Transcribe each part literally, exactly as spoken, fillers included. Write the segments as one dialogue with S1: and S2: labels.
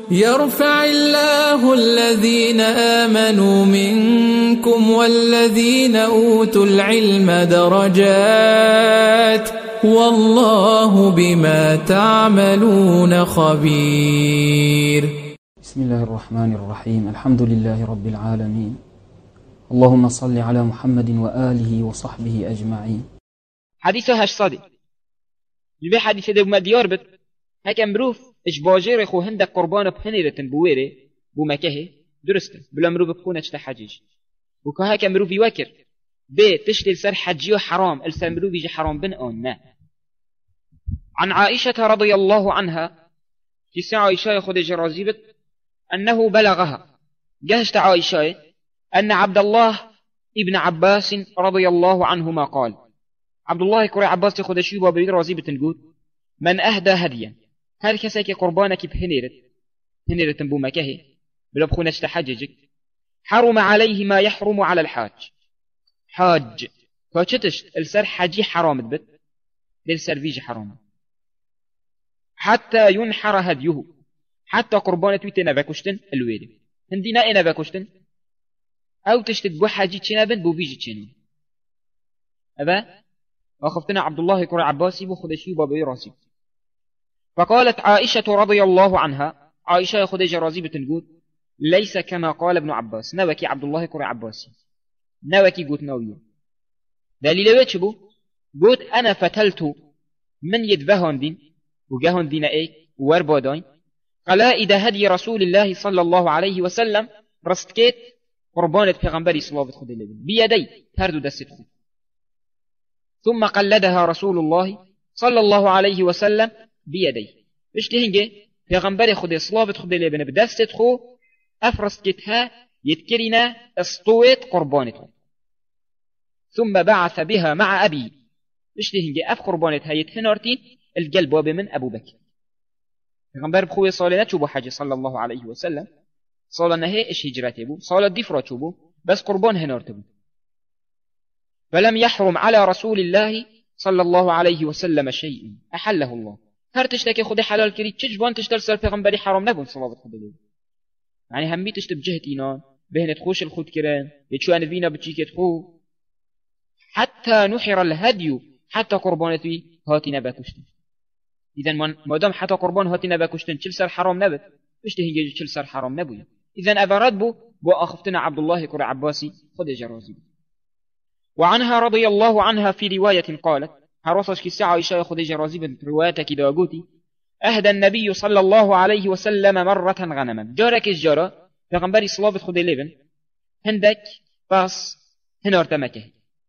S1: يرفع الله الذين آمنوا منكم والذين أوتوا العلم درجات والله بما تعملون خبير.
S2: بسم الله الرحمن الرحيم. الحمد لله رب العالمين. اللهم صل على محمد وآله وصحبه أجمعين.
S3: حديث هشتصد جبه حديث ده بما ديار بد هكا مروف اش باجير خو هندك قربان بحنيرتن بويره بو مكه درست بلا مروف بكون اجتا حجيج وكا هكا مروف يوكر بي تشتل سر حجيو حرام السر مروف يجي حرام بن اون. عن عائشة رضي الله عنها في ساعة عائشة خد جرازيبت أنه بلغها جهشت عائشة أن عبد الله ابن عباس رضي الله عنهما قال عبد الله كري عباس خد شيبا بيد رازيبت نقول من أهدى هديا هل كساك قربانك بهنيرت هنيرت بو مكه بلا بخونة تحججك حرم عليه ما يحرم على الحاج حاج فاتشتش السر حاجي حرام بت للسر فيجي حرام حتى ينحر هديه حتى قربانة ويتنا باكوشتن الويد هندينا انا باكوشتن او تشتت بو حاجي تشنابن بو بيجي تشنو أبا وخفتنا عبد الله كري عباسي بو خدشي بابي راسي. فقالت عائشة رضي الله عنها عائشة خديجة رازي بتنقول ليس كما قال ابن عباس نوكي عبد الله كري عباسي نوكي قوت نوية دليل ويتش بو قوت أنا فتلت من يدبهون دين وجاهن دين ايه واربودين قلائد هدي رسول الله صلى الله عليه وسلم رستكيت قربانة پیغمبری صلوات خود الله بيدي هردو دست خود ثم قلدها رسول الله صلى الله عليه وسلم بيدي اشتي هنجي پیغمبر خود صلوات خود الله بن بدست خو افرستكتها يتكرنا اسطوت قربانته ثم بعث بها مع ابي اشتي هنجي اف قربانتها يتهنرتين القلب واب من ابو بكر پیغمبر بخوی صالح نچوبو حج صلى الله عليه وسلم صالح نهي اش هجرته بو صالح دفرا چوبو بس قربان هنارته بو فلم يحرم على رسول الله صلى الله عليه وسلم شيء احله الله هر تشتكي خود حلال كري تشجبان تشتر سر پیغمبري حرام نبون صلى الله عليه وسلم يعني همي تشتب جهتينا بهنت خوش الخود كران يتشو ان فينا بتشيكت خو حتى نحر الهدي حتى قربانتي هاتي نباكشتن اذا ما دام حتى قربان هاتي نباكشتن چل سر حرام نبت مش تهيجي چل سر حرام نبوي اذا ابرد بو بو اخفتنا عبد الله كري عباسي خد جرازي. وعنها رضي الله عنها في رواية قالت هروسش كي ساعة عائشة خد جرازي بنت روايتك داغوتي اهدى النبي صلى الله عليه وسلم مرة غنما جارك الجارة پیغمبري صلوات خد لبن هندك باس هنارت مكه.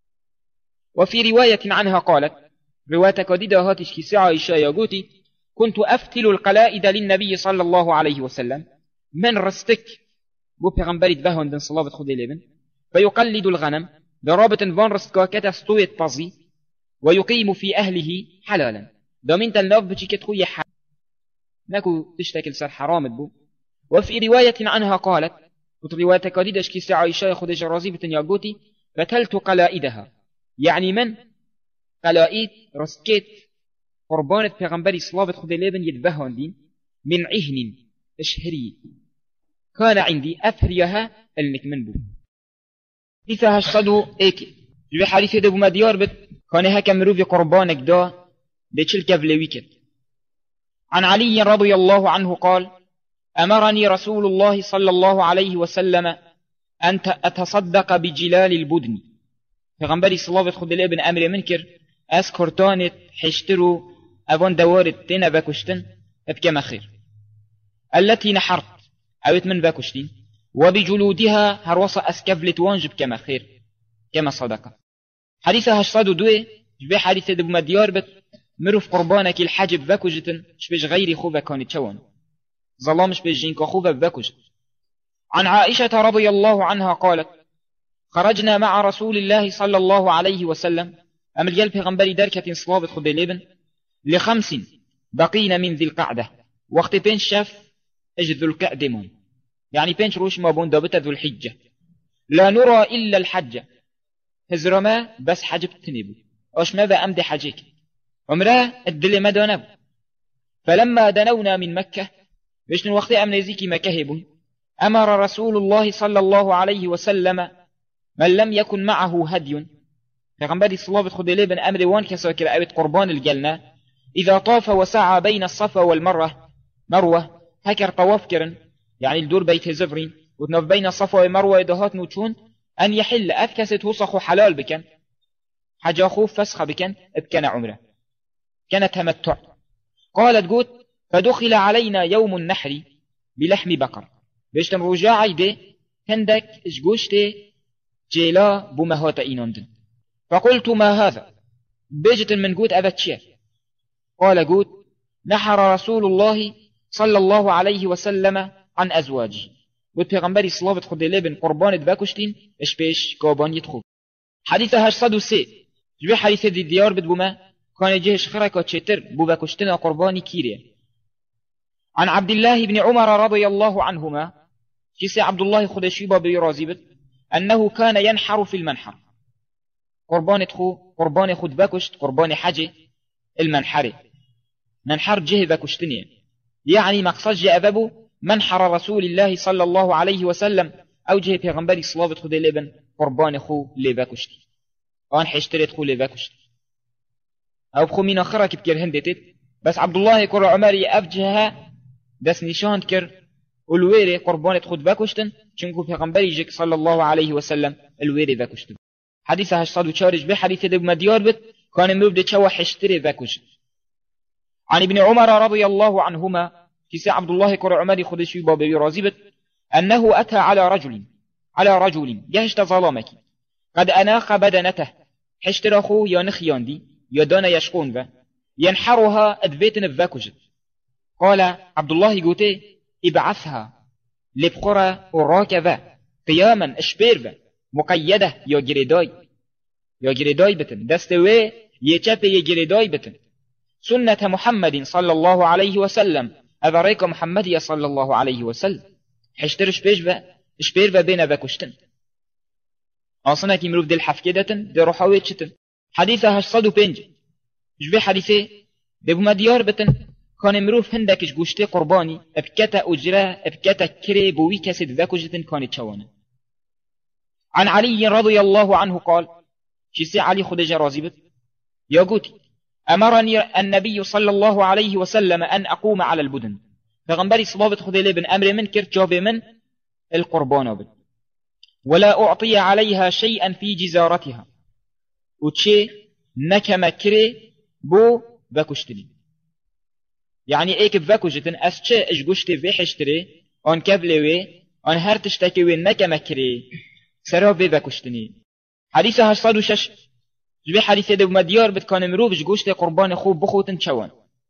S3: وفي رواية عنها قالت روايتك دي هاتش كي ساعة عائشة ياغوتي كنت أفتل القلائد للنبي صلى الله عليه وسلم من رستك بو پیغمبري دبهون دن صلوات خد لبن فيقلد الغنم برابط فان رستكا كتستوية بازي ويقيم في أهله حلالا دومين تلناف بچي كتخوية حلال نكو تشتكل سر حرام بو. وفي رواية عنها قالت روايتك دي كي ساعة عائشة خد جرازي بتن ياغوتي فتلت قلائدها يعني من قلائد رستكيت قربانة پیغمبري صلوات خد لبن يدبهون دين من عهن اشهري كان عندي أفريها المكمن بو إذا هشتدو إيكي جبه حديث دبو مديار بد كان هكا مروفي قربانك دا بيشل كفلويكت. عن علي رضي الله عنه قال أمرني رسول الله صلى الله عليه وسلم أن أتصدق بجلال البدن پیغمبري صلوات خد لبن أمر منكر أسكرتانت حشترو أفن دوارت تين باكشتن بكما خير التي نحرت أوت من باكشتين وبجلودها هروصة أسكفلت وانجب كما خير كما صدقة. حديثها هشصادو دوي جبه حديث دبو مديار بت مروف قربانك الحجب باكوجتن شبش غيري خوبا كانت شوان ظلامش بجينك خوبا باكوجت. عن عائشة رضي الله عنها قالت خرجنا مع رسول الله صلى الله عليه وسلم أمل يلبي غنبري دركة صلابة خبي لبن لخمس بقين من ذي القعدة وقت بين شاف اج ذو الكأدمون يعني بينش روش ما بون دابت ذو الحجة لا نرى إلا الحجة هزرما بس حجب تنبو أش ما بأمد حجيك عمره الدل ما دانبو. فلما دنونا من مكة بشتن وقت أمن زيكي مكهب أمر رسول الله صلى الله عليه وسلم من لم يكن معه هدي فغنبري صلابة خدلي بن أمر وان كساكر أبت قربان الجلنة إذا طاف وسعى بين الصفا والمروة مروة هكر طواف كرن يعني الدور بيت زفرين وتنف بين الصفا والمروة إدهات نوتشون أن يحل أفكست وصخ حلال بكن حاجة خوف فسخ بكن ابكن عمره كانت تمتع. قالت قوت فدخل علينا يوم النحر بلحم بقر بيشتم رجاعي دي كندك اشقوشتي جيلا بمهات ايناندن فقلت ما هذا بيجت من قوت أبتشير. قال قوت نحر رسول الله صلى الله عليه وسلم عن أزواجه والبيغمبري صلابة خد لبن قربان باكشتين اشبيش قابان يدخل. حديثة هشصد وسي جبي حديثة دي ديار بدبما كان يجيش خركة تشتر بباكشتنا قرباني كيريا. عن عبد الله بن عمر رضي الله عنهما كيسي عبد الله خدشيبا برازيبت أنه كان ينحر في المنحر قربان تخو قربان خد باكشت قربان حاجة المنحري منحر جه باكشتني يعني مقصد جاء أبابه منحر رسول الله صلى الله عليه وسلم أو جه بيغنبري صلابة خد لبن قربان خو لباكشتي وان حشتريت خو لباكشتي أو بخو من آخرة كبكر هندتت بس عبد الله يقول عمري أفجها دس نشان كر الويري قربان خد باكشتن چنكو بيغنبري جك صلى الله عليه وسلم الويري باكشتن. حديثة هشتاد وشارج به حديثة دب مديار بت كان مبدأ شوى حشتري باكشت. عن ابن عمر رضي الله عنهما كيسي عبد الله يقول عمري خدشي بابي رازبت أنه أتى على رجل على رجل يهشت ظلامك قد أناخ بدنته حشتر أخو ينخيان دي يدان يشقون به ينحرها أدبيتن بفاكجت. قال عبد الله قوتي ابعثها لبقرة وراكبة قياما اشبير به مقيدة يا جريداي يا جريداي بتن دستوي يشابي يا جريداي بتن سنة محمد صلى الله عليه وسلم أبريك محمد صلى الله عليه وسلم حشتر شبيش به اشبير به بين باكشتن أصلا كي مروف دي الحفكدتن دي روحاوية شتن. حديثة هشصد وبنج جبي حديثة دي بمديار بتن كان مروف هندكش قوشتي قرباني ابكتا أجرا ابكتا كري بوي كسد ذاكو جتن كانت شوانا. عن علي رضي الله عنه قال شيسي علي خدجة رازبت يا قوتي أمرني النبي صلى الله عليه وسلم أن أقوم على البدن فغنبري صلابت خذي بن أمر من كرت جابي من القربان بد ولا أعطي عليها شيئا في جزارتها وتشي نكما كري بو باكشتني يعني ايك باكوجتن أسشي اشقشتي في حشتري ان كبلوي ان هرتشتكي وين نكما كري سرابي باكشتني. حديثة هشصد وشش جبي حديثة دو مديار بتكان مروف جوشتي قربان خوب بخوتن شوان.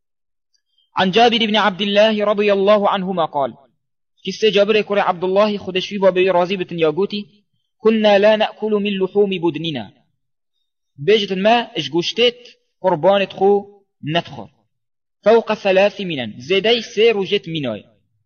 S3: عن جابر بن عبد الله رضي الله عنهما قال كسي جابر كري عبد الله خدشي بابي رازبة ياقوتي كنا لا نأكل من لحوم بدننا بيجت ما اشقشتيت قربان خو ندخل فوق ثلاث منن زيدي سير جت مناي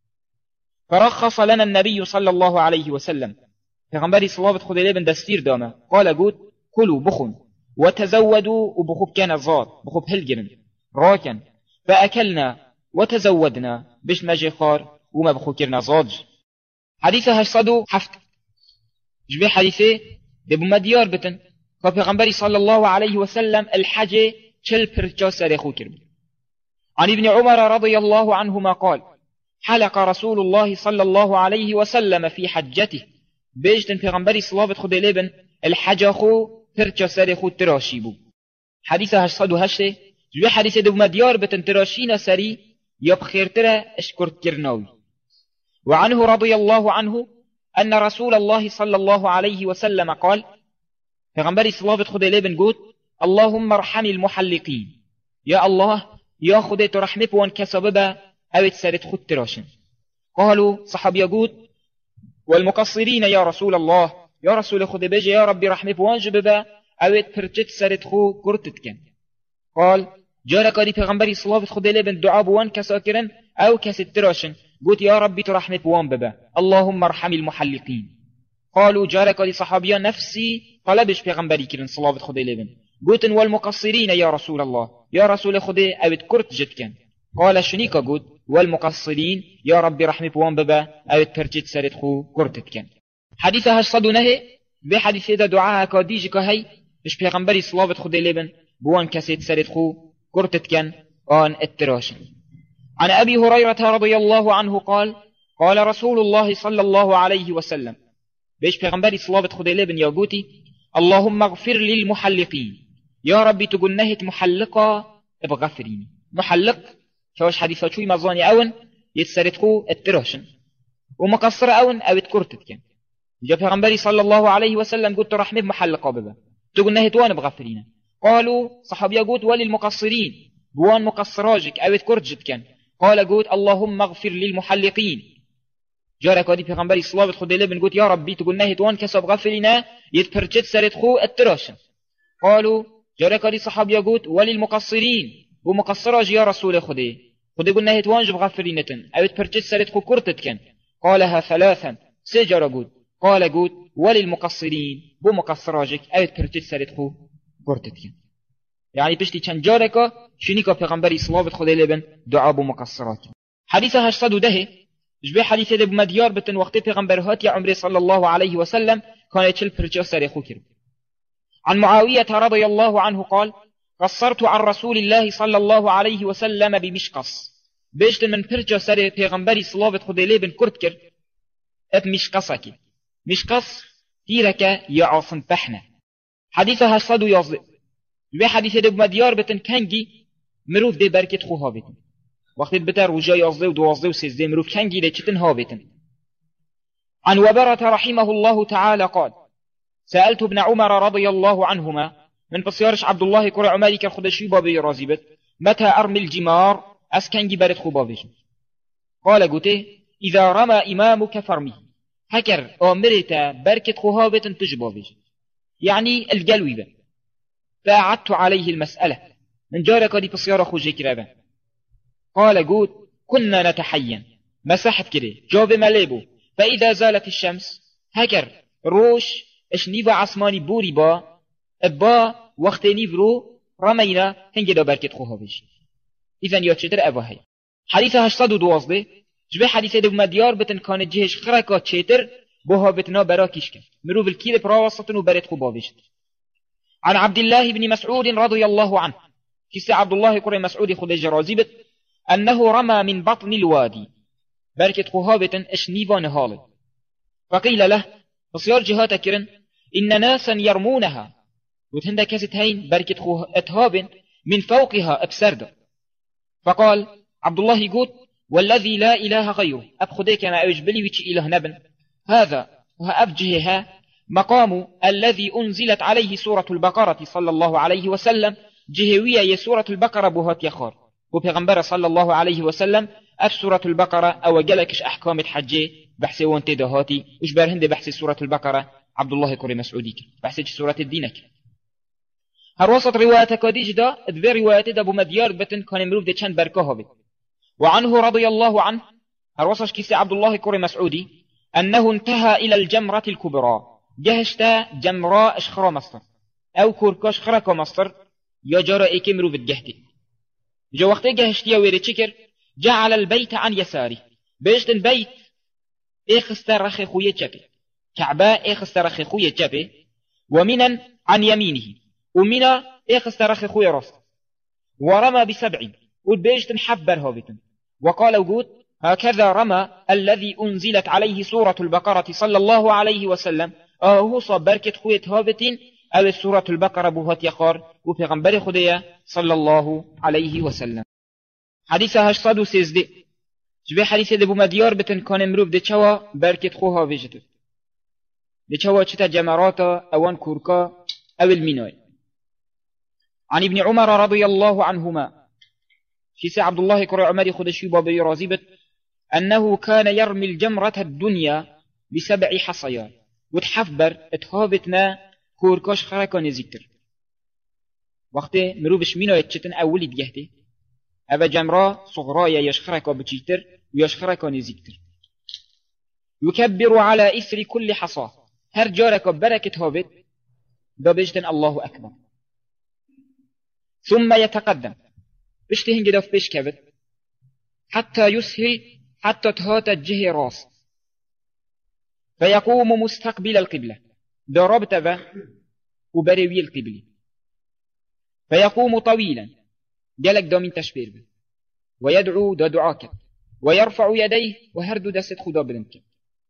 S3: فرخص لنا النبي صلى الله عليه وسلم فغنبري صلابة خدي لبن دستير داما قال قوت كلوا بخن وتزودوا وبخب كان الزاد بخب هلجرن راكن فأكلنا وتزودنا بش ماجي خار وما بخو كرنا زادج. حديثة هشصدو حفت جبي حديثة دبو مديار بتن فغنبري صلى الله عليه وسلم الحاجة چل پرچا سرخو كرم. عن ابن عمر رضي الله عنهما قال حلق رسول الله صلى الله عليه وسلم في حجته بيجتن في غنبري صلابة خد لبن الحجة خو پرچا سرخو تراشيبو. حديثة هشصد هشته جوي حديثة دو مديار بتن تراشينا سري يبخير ترى اشكرت كرناوي. وعنه رضي الله عنه أن رسول الله صلى الله عليه وسلم قال في غنبري صلابة خد لبن قوت اللهم ارحم المحلقين يا الله يا خدي ترحمي بوان كسببا اوت سرت خد تراشن. قالوا صحابي قوت والمقصرين يا رسول الله يا رسول خدي بيجي يا ربي رحمي بوان جببا اوت پرچت سرت خو كرتت كن. قال جارك دي پیغمبري صلابة خدي لبن دعا بوان كساكرن او كست تراشن قوت يا ربي ترحمي بوان ببا اللهم ارحم المحلقين. قالوا جارك دي صحابيا نفسي طلبش پیغمبري كرن صلابة خدي لبن قوتن والمقصرين يا رسول الله يا رسول خدي اوت كرت جت كن. قال شنيكا قوت والمقصرين يا ربي رحمي بوان ببا او ترجت سرد خو قرتت كان حديثها صدو نهي بحديث دا دعاها كاديج كهي مش پیغمبري صلابت خود لبن بوان كسيت سرد خو قرتت كان آن التراشن. عن أبي هريرة رضي الله عنه قال قال رسول الله صلى الله عليه وسلم بيش پیغمبري صلابت خود لبن يا قوتي اللهم اغفر للمحلقين يا ربي تقنهت محلقة ابغفريني محلق شوش حديثة شوي مظاني اون يتسردخو التراشن ومقصر اون او اتكرتت كان جاء پیغمبري صلى الله عليه وسلم قلت رحمه محلقة ببا تقنهت وان ابغفرينا قالوا صحابي قلت وللمقصرين بوان مقصراجك او اتكرتجت كان قال قلت اللهم اغفر للمحلقين جارك ودي پیغمبري صلابت خود لبن قلت يا ربي تقنهت وان كسب غفرنا يتبرجت سردخو التراشن قالوا جارك ودي صحابي قلت وللمقصرين ومقصراج يا رسول خدي خدي قلنا هيتوانج بغفرينتن او تبرجت سرت خو كرتت كان قالها ثلاثا سجر قد قال قد وللمقصرين بمقصراجك او تبرجت سرت خو كرتت كان يعني بشتي كان جارك شنيكا پیغمبري صلابت خدي لبن دعا بمقصرات حديثها هشتاد ده جبه حديث ده بمديار بتن وقت پیغمبر هات يا عمري صلى الله عليه وسلم كان يتشل برجا سرت خو كرو. عن معاوية رضي الله عنه قال قصرت عن رسول الله صلى الله عليه وسلم بمشقص بيشت من برجا سر پیغمبري صلابت خود لبن كرت كر اب مشقصك مشقص تيرك يا عاصم بحنا حديثها صدو يصدق بي حديث دب مديار بتن كنجي مروف دي بركت خو هابتن وقت بتر وجا يصدق ودوازدق وسيزدق مروف كنجي لچتن هابتن. عن وبرة رحمه الله تعالى قال سألت ابن عمر رضي الله عنهما من بصيارش عبد الله كرة عمالي كالخدشي بابي رازبت متى أرمي الجمار أسكنجي بارد خبابيش قال قوته إذا رمى إمامك فرمي هكر أمرت بركة خهابت تجبابيش يعني الجلوي با فأعدت عليه المسألة من جارك دي بصيار خوجي كرابا قال قوت كنا نتحين مساحت كده جاب مليبو فإذا زالت الشمس هكر روش اشنيفا عصماني بوري با ابا وقت نيفرو رمينا هنگه دا بركت خوها بيش اذن يا چتر ابا هي حديث هشتاد و دوازده جبه حديث دو مديار بتن كان جهش خركا چتر بوها بتنا برا كيش كن مروف الكيل برا وسطن و برت خوبا بيشت. عن عبد الله بن مسعود رضي الله عنه كيس عبد الله قرى مسعود خود جرازيبت انه رمى من بطن الوادي بركت خوها بتن اشنيفا نهال فقيل له بصيار جهات كرن إن ناسا يرمونها وتهندا كاست هين بركت خو اتهاب من فوقها أبسرد فقال عبد الله يقول والذي لا إله غيره أبخديك أنا أجبلي ويش إله نبن هذا وأبجهها مقام الذي أنزلت عليه سورة البقرة صلى الله عليه وسلم جهوية يا سورة البقرة بهات يخار وبيغمبر صلى الله عليه وسلم أف سورة البقرة أو جلكش أحكام الحجة بحثي وانت دهاتي وش برهند بحث سورة البقرة عبد الله كوري مسعودي بحث سورة الدينك هر وسط رواية كاديج دا ادبي رواية دا ابو مديار بتن كان مروف دا چند بركه بي. وعنه رضي الله عنه هر وسط كيسي عبد الله كوري مسعودي أنه انتهى إلى الجمرة الكبرى جهشتا جمراء اشخرا مصر أو كوركاش خركا مصر يا جارة ايكي مروف الجهتي جا وقت جهشتيا ويري چكر جعل البيت عن يساري بيشت البيت اخستا رخي خوية جبه كعبة اخستا رخي خوية جبه ومنا عن يمينه ومنا اخستا رخي خوية رفض ورمى بسبع والبيشت محبر هابتا وقال وقود هكذا رمى الذي أنزلت عليه سورة البقرة صلى الله عليه وسلم أهو صاب بركة خوية هابتين أو سورة البقرة بوهات يخار وفيغنبر خدية صلى الله عليه وسلم. حديثها هشتاد وسيزدي جبه حديث دبو مديار بتن كان مروف دي چوا بركة خوها بيجتو دي چوا چتا جمراتا اوان كوركا او المينوي. عن ابن عمر رضي الله عنهما شيسي عبد الله كري عمري خدشي بابي رازبت أنه كان يرمي الجمرة الدنيا بسبع حصيات وتحفبر اتهابتنا كوركاش خركا نزيكتر وقت مروفش مينو يتشتن أولي ديهتي أبا جمرة صغرايا يشخركا بچيتر ويشخركا نزيكتر يكبر على إثر كل حصاه هر جاركا بركة هابت ببجتن الله أكبر ثم يتقدم بشتهن جدا في بيش كبت حتى يسهل حتى تهات الجهة راس فيقوم مستقبل القبلة ضربت ذا وبروي القبلة فيقوم طويلا جلك دومين تشبير به ويدعو دا دعاك ويرفع يديه وهرد دست خدا بلنك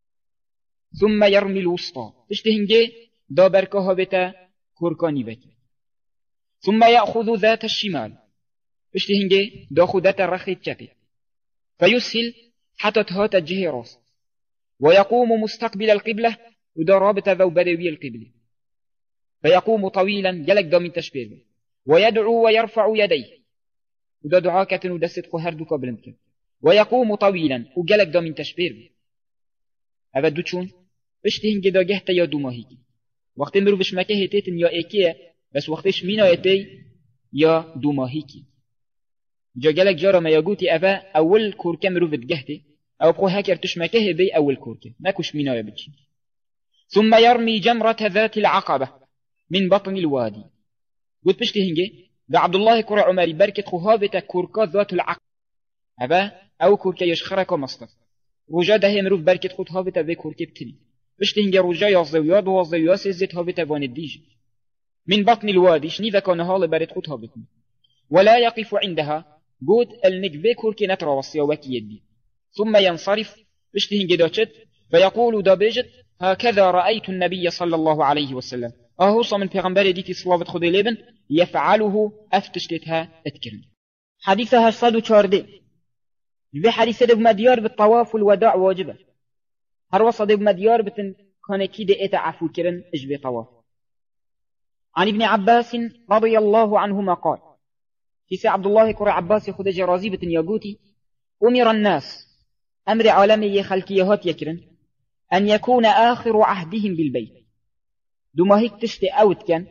S3: ثم يرمي الوسطى تشتهنجي دا بركها بتا كوركاني بك ثم يأخذ ذات الشمال تشتهنجي دا خدت رخي الشبه فيسهل حتى تهات الجهة راس ويقوم مستقبل القبلة ودا رابط ذو بروي القبلة فيقوم طويلا جلك دومين تشبير به ويدعو ويرفع يديه ودا دعاكة ودست قهرد قبلنك ويقوم طويلا وجلك دومين تشبير به هذا دوتشون بشتهن جدا جهتا يا دوماهيكي وقت مرو بش مكه تيتن يا ايكيه بس وقتش مينا يتي يا دوماهيكي جا جلك جارا ما يقوتي أبا أول كوركا مرو بتجهتي أو بقو هاكر تشمكه بي أول كوركا ماكوش مينا يبتشي ثم يرمي جمرة ذات العقبة من بطن الوادي قلت بشتهن جي دا عبد الله كرة عمري بركة خهابة كوركا ذات العقبة أبا أو كوركا يشخرك مصدر رجا ده مروف بركة خود هابتا بي كوركي بتني بشتهنجا رجا يازوياد وازوياد سيزيت هابتا وان الديج من بطن الوادي شنيذا كان هال برد خود هابتني ولا يقف عندها قود النقبي كوركي نترى وصيا وكي يدي ثم ينصرف بشتهنجا داتشت فيقول دابجت هكذا رأيت النبي صلى الله عليه وسلم أهو صمن پیغمبر ديتي صلوات خود لبن يفعله أفتشتها اتكرن
S4: حديثها صدو چارده في حديث دب مديار بالطواف والوداع واجبة هر وصد دب مديار بتن كان كيد ايتا عفو كرن اجبي طواف عن ابن عباس رضي الله عنهما قال في عبد الله كر عباس خد جرازي بتن يقوتي أمر الناس أمر عالمي خلقيهات يكرن أن يكون آخر عهدهم بالبيت دوما هيك تشتي أوت كان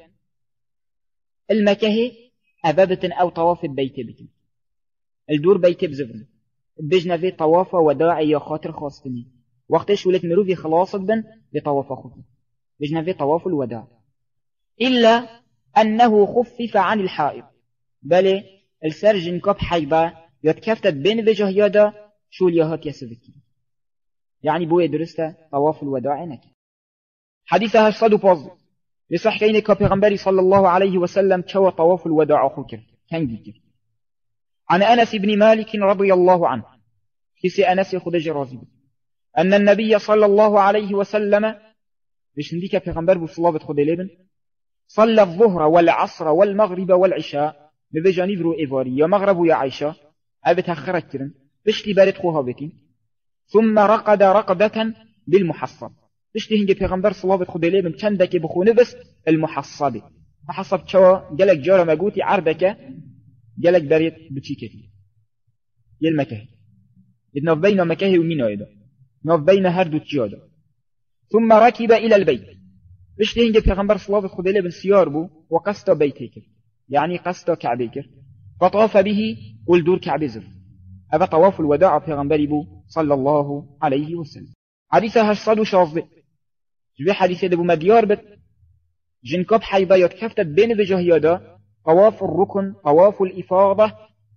S4: المكه أبابة أو طواف البيت بتن الدور بيت بزفن بجنا في طوافة وداعي يا خاطر خاصتني وقتش ولت مروفي خلاصك بن بطواف أخوتي بجنا في طواف الوداع إلا أنه خفف عن الحائط بل السرجن كب حيبا يتكفتت بين بجهيادا شو اليهات يسبكي يعني بوي درسته طواف الوداع نك حديثها الصدو باز لصح كيني كبيغمبري صلى الله عليه وسلم شوى طواف الوداع أخوك كان جيكي عن أنس بن مالك رضي الله عنه كيسي أنس خدج رازي أن النبي صلى الله عليه وسلم ليش نديك في غنبر بصلاة خدي لبن صلى الظهر والعصر والمغرب والعشاء ببجاني برو إيفاري يا مغرب يا عيشة أبتها خركرن بشتي بارد خوها بتي ثم رقد رقدة بالمحصب بشتي هنجي في غنبر صلاة خدي لبن كندك بخو نفس المحصب محصب شوا جلك جارة مقوتي عربك جالك داريت بتشيكتي يلمكه إذن بين مكه ومين أيضا نوف بين هردو تجادا ثم ركب إلى البيت بشتي هنجي پیغمبر صلاة خدي لبن سيار بو وقصد بيتك يعني قصد كعبيك فطاف به والدور كعبي زر هذا طواف الوداع پیغمبر بو صلى الله عليه وسلم حديثها الصد شاذ جبي حديث دبو مديار بت جنكب حيبا يتكفتت بين بجهيادا طواف الركن طواف الإفاضة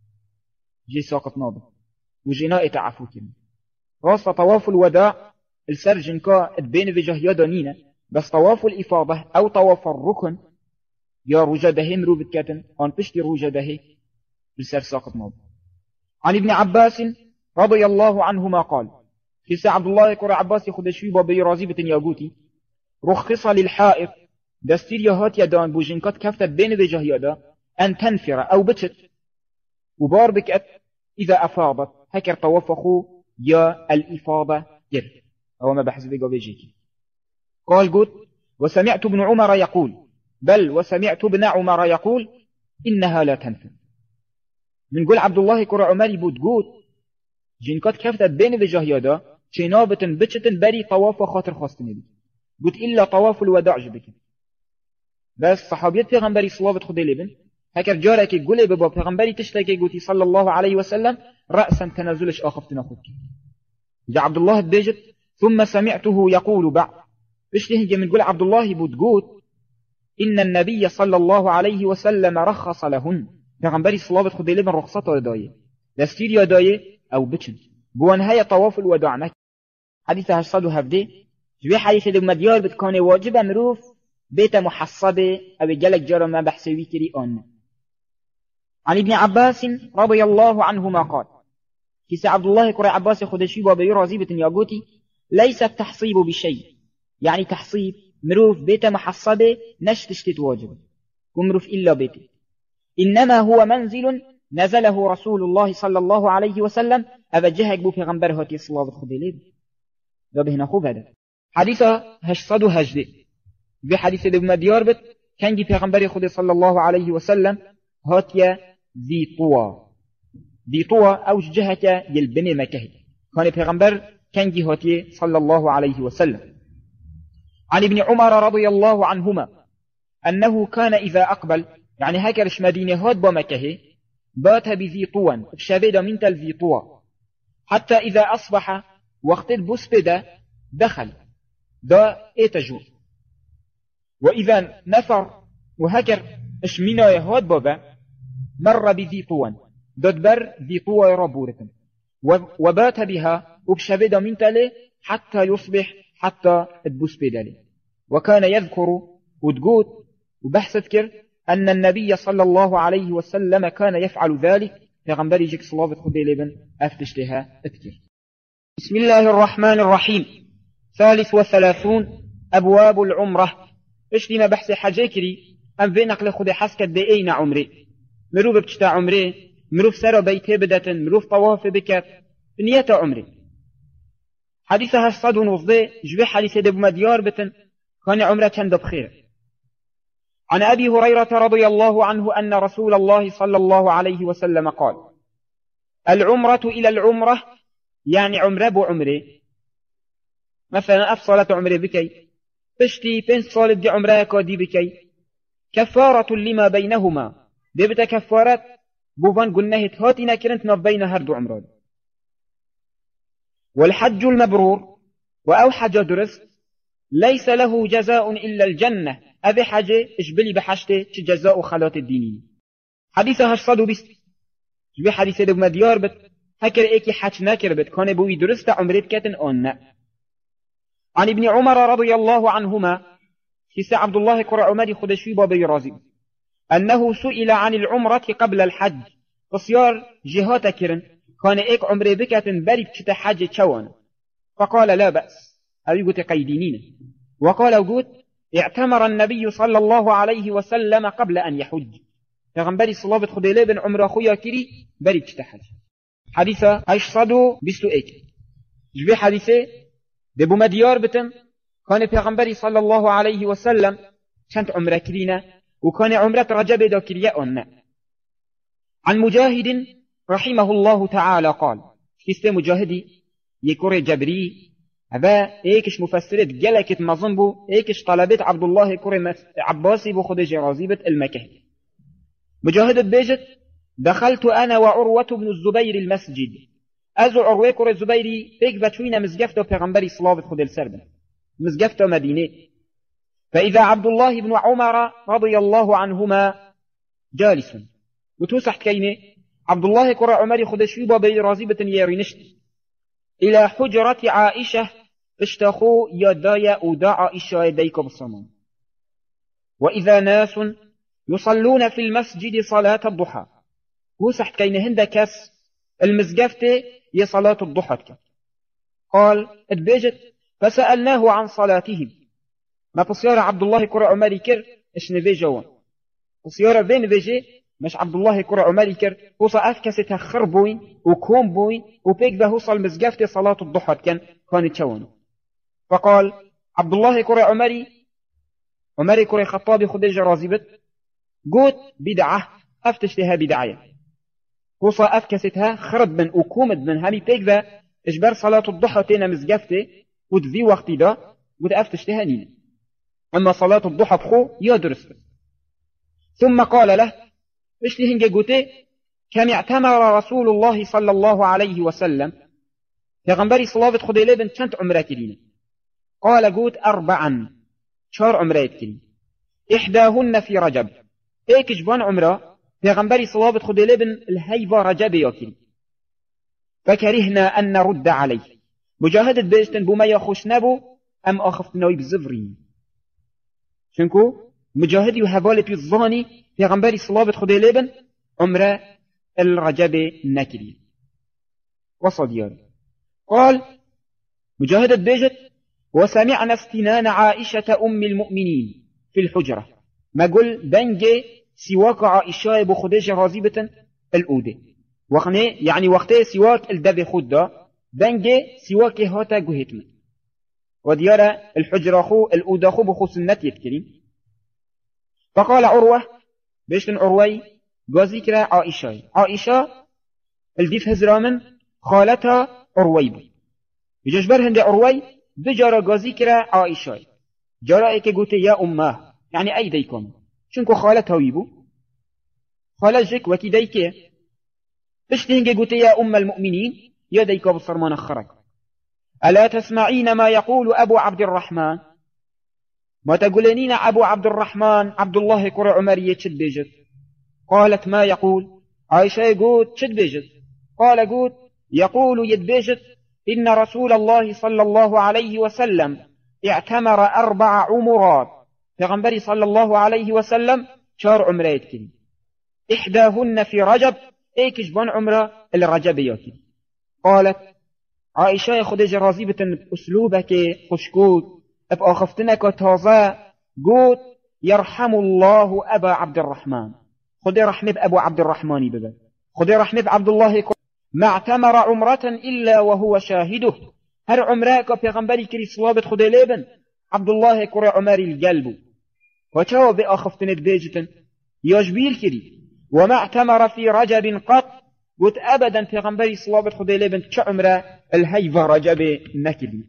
S4: جي ساقط نابه وجناء تعفو كلمة راس طواف الوداع السرجن كا بين بجهيا دانينا بس طواف الإفاضة أو طواف الركن يا رجده مرو بتكاتن أن بشتي رجده السر ساقط نابه عن ابن عباس رضي الله عنهما قال في سي عبد الله كرة عباس يخد شويبا بيرازيبة ياقوتي رخص للحائط دستير يهات يدان بوجنكات كفتت بين بجهيا دا أن تنفر أو بتت وبار بكت إذا أفاضت هكر توفخو يا الإفاضة جر أو ما بحث بيقى بيجيكي قال قلت وسمعت ابن عمر يقول بل وسمعت ابن عمر يقول إنها لا تنفر من قول عبد الله كرة عمري بود قلت جنكات كفتت بين بجهيا دا شنابة بتت بري طواف خاطر خاصتني بي قلت إلا طواف الوداع جبك بس صحابيت پیغمبری صلوات خدي لبن هكر جارك يقول بابا پیغمبری تشتكي قلتي صلى الله عليه وسلم رأسا تنازلش آخفتنا خدك جاء عبد الله بيجت ثم سمعته يقول بعد بشته من قول عبد الله بتقول إن النبي صلى الله عليه وسلم رخص لهن پیغمبری صلوات خدي لبن رخصته دايه دستير يا دايه أو بچن بوان هيا طواف الوداع مكة. حديث هشتاد وهفده جوي حديث دو مديار بتكون واجب مروف بيت محصبه أو جلك جرى ما بحسوي كري آن. عن ابن عباس رضي الله عنهما قال كيس عبد الله كري عباس خدشي بابي رازيبة ياقوتي ليس التحصيب بشيء، يعني تحصيب مروف بيت محصبه نشتشتت واجب ومروف إلا بيته، إنما هو منزل نزله رسول الله صلى الله عليه وسلم أبجهك بو في غنبره هاتي صلاة الخدليب. ده بهنا خوب هذا حديثة هشصد هجده بحديث ابن مديار بت كان جي في غنبره خدي صلى الله عليه وسلم هاتي ذي طوى ذي طوى أو جهك يلبني مكه كان في غنبر كان جي هاتي صلى الله عليه وسلم. عن ابن عمر رضي الله عنهما أنه كان إذا أقبل يعني هكرش مدينة هات بمكه بات بذي طوى شابد من تل ذي طوى حتى إذا أصبح وقت بسبدا دخل دا اتجو، وإذا نفر وهكر اشمنا يهود بابا مر بذي طوى ددبر ذي طوى ربورة وبات بها وبشبدا من تله حتى يصبح حتى بسبدا له. وكان يذكر وتقول وبحث تذكر أن النبي صلى الله عليه وسلم كان يفعل ذلك في غنبري جيك صلاة خدي لبن أفتشتها أذكر. بسم الله الرحمن الرحيم. ثالث وثلاثون أبواب العمرة. إيش لما بحث حجاكري أم في نقل خدي حسكت بأين عمري مروف بتشتا عمري مروف سر بيته بدة مروف طواف بكت نية عمري. حديثها الصد ونصدي جبه حديث دب مديار بتن كان عمره كان بخير. عن أبي هريرة رضي الله عنه أن رسول الله صلى الله عليه وسلم قال العمرة إلى العمرة يعني عمره بعمره. مثلا أفصلة عمره بكي بشتي بين صالب دي عمره كودي بكي كفارة لما بينهما دي بتا كفارات بوفان قلناه تهاتنا كرنتنا بين هردو عمران. والحج المبرور وأو حج درست ليس له جزاء إلا الجنة أبي حاجة إشبلي بحشته جزاء خلاط الدينين. حديثها الصدو بست جبي حديثة دو مديار بت هكر ايكي حاج ناكر بت كان بوي درست عمرت كاتن آن. عن ابن عمر رضي الله عنهما كيس عبد الله كرع عمري خدشوي بابي رازي أنه سئل عن العمرة قبل الحج قصيار جهات كرن كان ايك عمري بكاتن بريب كتا حاج تشوان فقال لا بأس أبي قلت قيدينين. وقال قلت اعتمر النبي صلى الله عليه وسلم قبل أن يحج فغنبري صلابة خديلي بن عمر أخويا كري بريب كتا حاج. حديثة ايش صدو بستو ايك جبي حديثة دبو مديار بتن كان پیغمبری صلى الله عليه وسلم كانت عمره كرينا وكان عمره رجب دا كريا. عن مجاهد رحمه الله تعالى قال كيست مجاهدي يكور جبري هذا ايكش مفسرت جلكت مظنبو ايكش طلبت عبد الله كور عباسي بخد جرازيبة المكه. مجاهد بيجت دخلت انا وعروة بن الزبير المسجد ازو عروة كور الزبيري فيك بتوينا مزجفته پیغمبری صلابت خد السربن مزجفته مدينة. فإذا عبد الله بن عمر رضي الله عنهما جالس وتوسحت كينه عبد الله كرة عمر خدشي بابي رازبة يرينشت إلى حجرة عائشة اشتخوا يدايا وداع عائشة يديك بالصمام. وإذا ناس يصلون في المسجد صلاة الضحى وسحت كينه هند كاس المزجفته يصلاة الضحى. قال اتبيجت فسألناه عن صلاتهم ما بصيار عبد الله كرة عمر كر اش نبي جوان بصيار بين بيجي مش عبد الله كرة عمر كر وصا أفكستها خربوين وكوم بوين وبيك به وصل مزجفت صلاة الضحى كان كانت شوان. فقال عبد الله كرة عمري عمري كرة خطابي خديج رازبت قوت بدعة أفتشتها بدعية وصا أفكستها خرب من وكومد من هامي بيك به إجبار صلاة الضحى تينا مزجفته وتذي وقت ده وتأفتشتها نين. أما صلاة الضحى بخو يدرس. ثم قال له إيش لهنجا قوتي كم اعتمر رسول الله صلى الله عليه وسلم فغنبري صلاة خديلي بن كانت عمرة كرينة. قال قوت أربعا شهر عمرة كرينة إحداهن في رجب إيك جبان عمرة فغنبري صلاة خديلي بن الهيبة رجب يكري فكرهنا أن نرد عليه مجاهدة بيشتن بما يخوش نبو أم أخفتناوي بزفرين شنكو مجاهد وهبالة الظاني في غنباري صلابة خدي لبن عمره الرجب نكري وصديار قال مجاهدة بيجت وسمعنا استنان عائشة أم المؤمنين في الحجرة ما قل بنجي سواك عائشة بخديجة غازبة الأودة وقني يعني وقتي سواك الدب خدا بنجي سواك هاتا قهتم وديارة الحجرة خو الأودة خو بخص النت يتكلم فقال عروة بيشتن عروي قازيكرا عائشة عائشة الديف هزرامن خالتها عروي بجشبر هند عروي بجارة قازيكرا عائشة جارة ايكي قوتي يا أمه يعني أي ديكم شنكو خالتها ويبو خالت جيك وكي ديكي بشتهنجي قوتي يا أم المؤمنين يا ديكا بصرمان خرج ألا تسمعين ما يقول أبو عبد الرحمن ما تقولين أبو عبد الرحمن عبد الله كرة عمرية شد بيجت قالت ما يقول عائشة يقول شد بيجت قال قول يقول يد بيجت إن رسول الله صلى الله عليه وسلم اعتمر أربع عمرات فغنبري صلى الله عليه وسلم شار عمرات كلي إحداهن في رجب ايكش بان عمره الرجبيات قالت عائشة خديجة رازيبة بأسلوبك خشكوت أبقى خفتنك تازا قوت يرحم الله أبا عبد الرحمن خدي رحمة أبو عبد الرحمن ببا خدي رحمة عبد الله ما اعتمر عمرة إلا وهو شاهده هر عمراك بيغنبري كري صلابة خدي ليبن عبد الله كري عمري القلب وشاو بأ خفتنك بيجة يجبير كري وما اعتمر في رجب قط قلت أبدا بيغنبري صلابة خدي ليبن كعمرة الهيفة رجب نكلي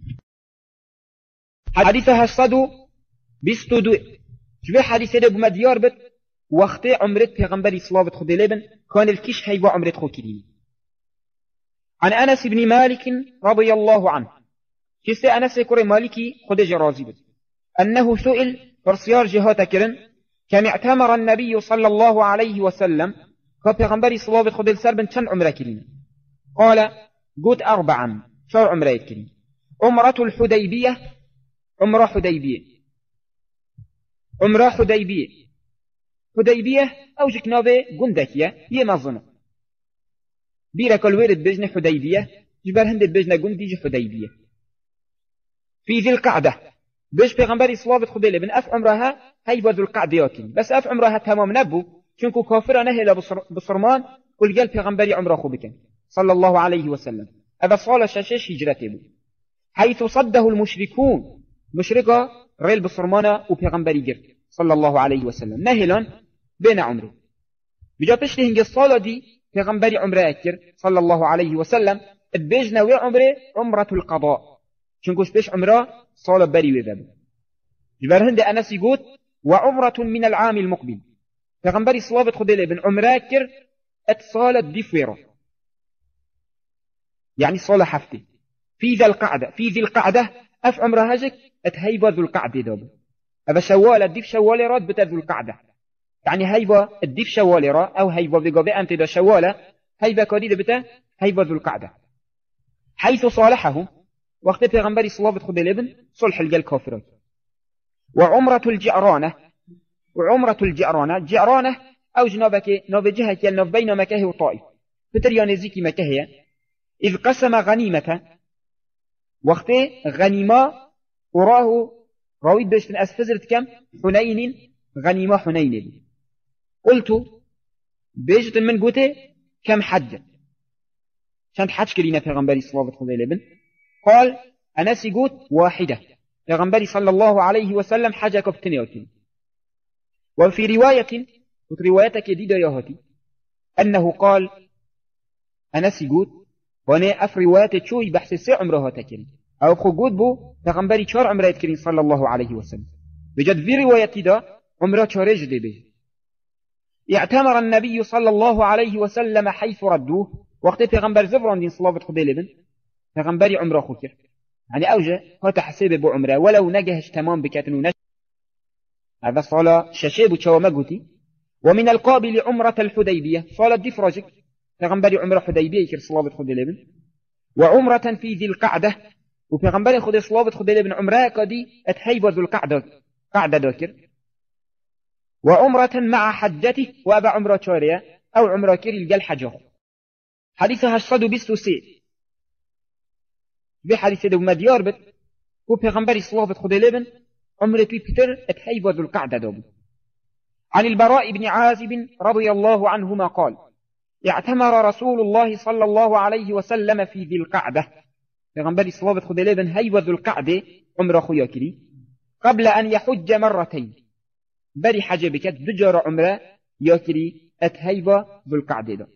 S4: حديثها الصدو بيستودو شبه حديثة دو بمديار بت وقتي عمرت بيغنبري صلابة خدي ليبن كان الكش هيفة عمرت خو كلي عن أنس بن مالك رضي الله عنه كيست أنس كوري مالكي خديجة رازي بت أنه سئل فرسيار جهات كرن كم اعتمر النبي صلى الله عليه وسلم كبيغنبري صلابة خدي السربن كان عمره كلين قال قد أربعا شار عمره كلين عمرة الحديبية عمرة حديبية عمرة حديبية حديبية أو جكنابة قندكية هي مظنة بيرك الورد بجن حديبية جبال هند بجن قندي حديبية في ذي القعدة بيش بيغنبري صلابة خدي لبن أف عمرها هاي ذو القعدة ياكين بس أف عمرها تمام نبو شنكو كافرة نهلا بصرمان والقال بيغنبري عمره خو بكن صلى الله عليه وسلم هذا صالة شاشش هجرته حيث صده المشركون مشركة ريل بصرمانة وبيغنبري جر صلى الله عليه وسلم نهلا بين عمره بجا بشته هنجي الصالة دي بيغنبري عمره أكر صلى الله عليه وسلم اتبيجنا ويا عمره عمرة القضاء شنكوش بيش عمره صالة بري وذب جبار هند أنس يقول وعمرة من العام المقبل بيغنبري صلابة خدي لبن عمره أكر اتصالة ديفويرة يعني صالة حفتي في ذا القعدة في ذي القعدة أف عمره هجك اتهيبا ذو القعدة دوب هذا شوال الديف شوالي راد بتا ذو القعدة يعني هيبا الديف شوالي را أو هيبا بقابي أنت دا شوالة هيبا كوديدة بتا هيبا ذو القعدة حيث صالحه وقت پیغمبری صلابة خدي لبن صلح الجل كافرات وعمرة الجعرانة وعمرة الجعرانة جعرانة أو جنابك نوب جهة يلنوب بين مكاه وطائف فتريان زيكي مكاه إذ قسم غنيمة وقت غنيمة وراه راويد بيشتن أسفزرت كم حنين غنيمة حنين قلت بيشتن من قوته كم حج شانت حج كلينا پیغمبری صلابة خدي لبن قال أنا سيقوت واحدة پیغمبری صلى الله عليه وسلم حاجة كفتنيوتين وفي رواية روايتك ديدا يهاتي أنه قال أنا سيقوت وانا أف رواية شوي بحث السي عمره تكري أو خقود بو پیغمبری چار عمره تكرين صلى الله عليه وسلم بجد في رواية دا عمره چارج دي به اعتمر النبي صلى الله عليه وسلم حيث ردوه وقت پیغمبر زفران دين صلابة خدي لبن پیغمبری عمره خو کرد يعني أوجه هات حسيب بو عمره ولو نجهش تمام بكاتن ونش هذا صلاة ششيب وشوما قوتي ومن القابل عمرة الحديبية صلاة دي فراجك پیغمبری عمره حديبية كر صلابة خدي لبن وعمرة في ذي القعدة وفي غنبري خد صلابت خد ابن عمره كدي اتهيب ذو القعدة قعدة ذكر وعمرة مع حجته وابا عمره شارية او عمره كيري الجل حجه حديثها الصدو بستو سي بحديث دو مديار بت وفي غنبري صلابت خد ابن عمره بيتر اتهيب ذو القعدة دو. عن البراء بن عازب رضي الله عنهما قال اعتمر رسول الله صلى الله عليه وسلم في ذي القعدة پیغمبر صلوات خدا لبن هيو ذو القعدة عمره خويا كري قبل أن يحج مرتين بري حج بكت دجار عمره ياكري اتهيو ذو القعدة دا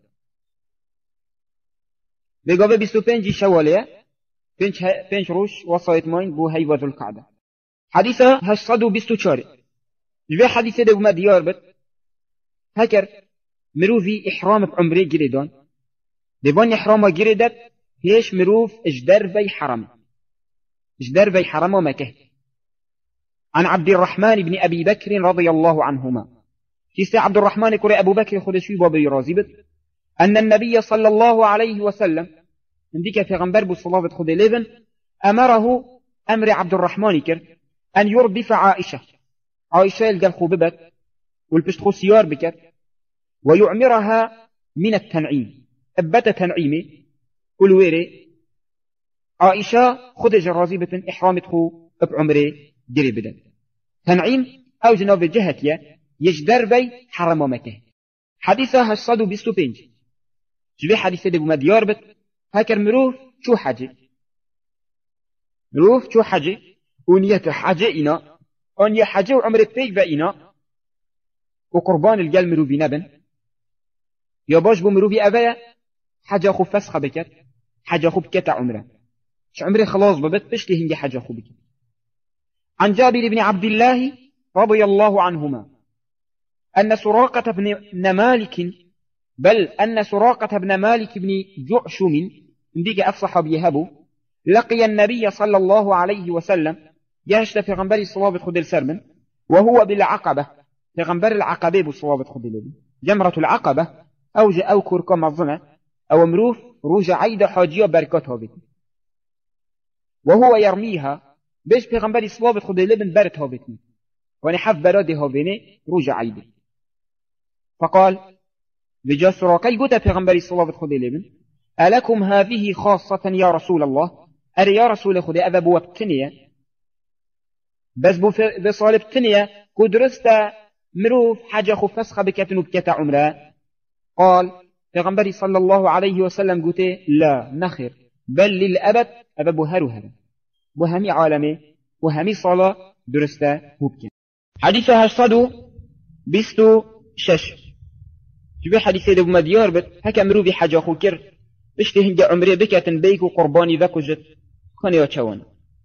S4: بقابة بستو پنج شواليه پنج, پنج روش وصايت ماين بو هيو ذو القعدة حديثة هشصدو بستو چاري جوه حديثة دو ما ديار بت هكر مروفي إحرام بعمره جريدان دبان إحرام جريدت هيش مروف اجدر في حرم اجدر في حرم ومكه. عن عبد الرحمن بن أبي بكر رضي الله عنهما كيس عبد الرحمن كري أبو بكر خدشي بابي رازبت أن النبي صلى الله عليه وسلم عندك في غنبر بالصلاة خد لبن أمره أمر عبد الرحمن كر أن يردف عائشة عائشة الجل خوببت والبشتخو سيار بكر ويعمرها من التنعيم أبت تنعيمه كل ويري عائشة خدج رازبة إحرامته بعمره جريبدا تنعيم أو جناب الجهة يجدر بي حرم مكة. حديثة هشصدو بستو بينج جبي حديثة دي بمديار بت هكر مروف شو حاجة مروف شو حاجة ونية حاجة إنا ونية حاجة وعمره بيك بإنا وقربان الجل مروفي نبن يا باش بمروفي أبايا حاجة خو فسخة بكت حاجة خو بكت عمره ش عمره خلاص ببت بشتي هنجي حاجة خو بكت. عن جابر بن عبد الله رضي الله عنهما أن سراقة بن مالك بل أن سراقة بن مالك بن جعشم بيجي أفصح بيهبه لقي النبي صلى الله عليه وسلم يهشت في غنبر الصوابة خد السرمن وهو بالعقبة في غنبر العقبة بالصوابة خد السرمن جمرة العقبة أو جاء أو كركم الظنة أو مروف روج عيد حاجية بركاتها بك وهو يرميها بيش في غنبر الصوابة خد السرمن برتها بك ونحف برادها بني روج عيد فقال بجا سراقي قلت في غنبر الصوابة خد السرمن ألكم هذه خاصة يا رسول الله أري يا رسول خد أذب وابتنية بس بصالب تنية كدرست مروف حاجة خفسخة بكتن وبكت عمره قال پیغمبر صلى الله عليه وسلم قلت لا نخير بل للأبد أبب هرو هرو وهمي عالمي وهمي صلاة درست وبكت. حديثة هشتدو بستو شش جبي حديثة دو مديار بت هكا مروفي حاجة خوكر بشتهنج عمره بكتن بيك وقرباني ذاكو جت كان يوچوان.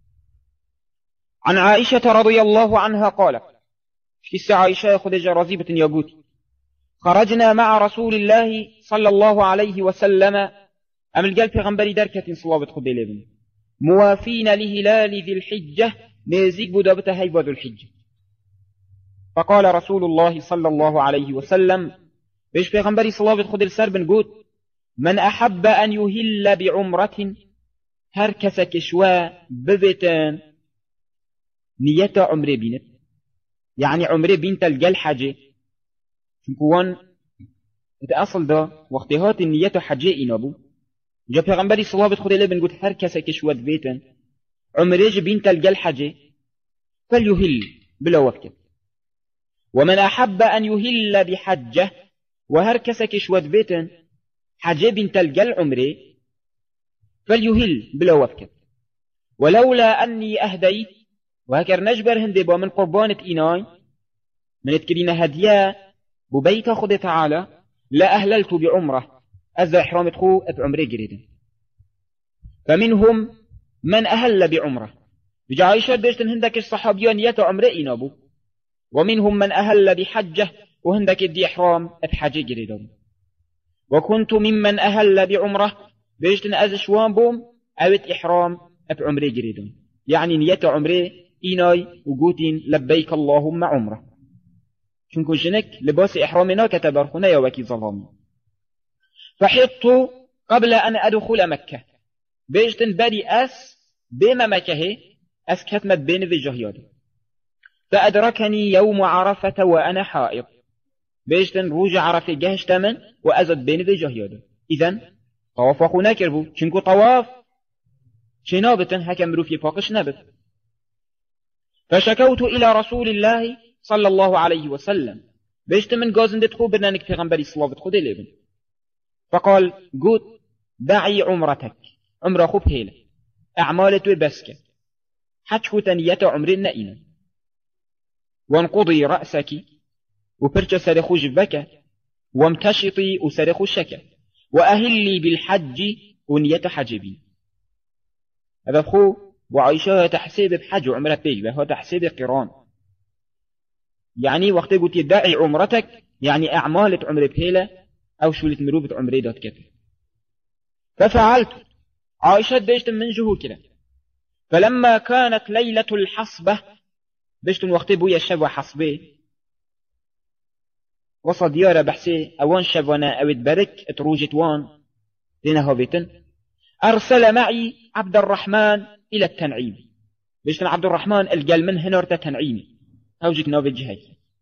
S4: عن عائشة رضي الله عنها قالت كيس عائشة خدج رزيبة يقول خرجنا مع رسول الله صلى الله عليه وسلم أم القلب في غنبري دركة صوابة خدي لبن موافين لهلال ذي الحجة نيزيك بدابة هيبة ذو الحجة فقال رسول الله صلى الله عليه وسلم بيش في غنبري صوابة خدي السربن قول من أحب أن يهل بعمرة هركس كشوا ببتان نية عمره بينت يعني عمره بينت الجل حاجة شنكوان أصل ده واختهات النية حاجة إنابو جا پیغمبری صلوات خدا لبن قلت هر کسی که شود بیتن عمره بينت الجل حاجة فليهل بلا وقت ومن أحب أن يهل بحجة وهر كسا که شود بیتن حاجة بينت الجل عمره فليهل بلا وقت ولولا أني أهديت وهكر نجبر هندي با من قربانة إناي من اتكرين هدية ببيت خد تعالى لا أهللت بعمره أذا إحرام خو بعمره جريدا فمنهم من أهل بعمره بجا عائشة بيشتن هندك الصحابيان يتا عمره إنابو ومنهم من أهل بحجة وهندك دي إحرام بحجة جريدا وكنت ممن أهل بعمره بيشتن أذا شوان بوم أوت إحرام بعمره جريدا يعني نية عمره إيناي وقوتين لبيك اللهم عمره شنكو جنك لباس إحرامنا كتبرخنا يا وكي ظلامي فحطت قبل أن أدخل مكة بيجتن بري أس بما مكهي أس كتمت بين في جهيادة فأدركني يوم عرفة وأنا حائض بيجتن روج عرفة جهش تمن وأزد بين في جهيادة إذن طواف أخونا كربو شنكو طواف شنابتن هكا مروفي فاقش نبت فشكوت إلى رسول الله صلى الله عليه وسلم بيجتن من قازن دتخو برنانك في غنبري صلاة خود الابن فقال قوت دعي عمرتك عمر خوب هيلة أعمالتو بسك حجكو تنية عمرنا إنا وانقضي رأسك وبرج سرخو جبك وامتشطي وسرخو الشك وأهلي بالحج ونية حجبي هذا خو وعيشها تحسيب بحج عمرة بيجبه هو تحسيب قران يعني وقت قلت دعي عمرتك يعني أعمالة عمر بهيلة أو شولة مروبة عمري دوت كتب ففعلت عائشة بيشت من جهو كده فلما كانت ليلة الحصبة بيشت وقت بويا الشبوة حصبه وصد يارا بحسي أوان شبوانا أو تبرك اتروجت وان لنا هابتن أرسل معي عبد الرحمن إلى التنعيم بيشت عبد الرحمن الجل من هنورت تنعيمي هوجك نوب الجهاز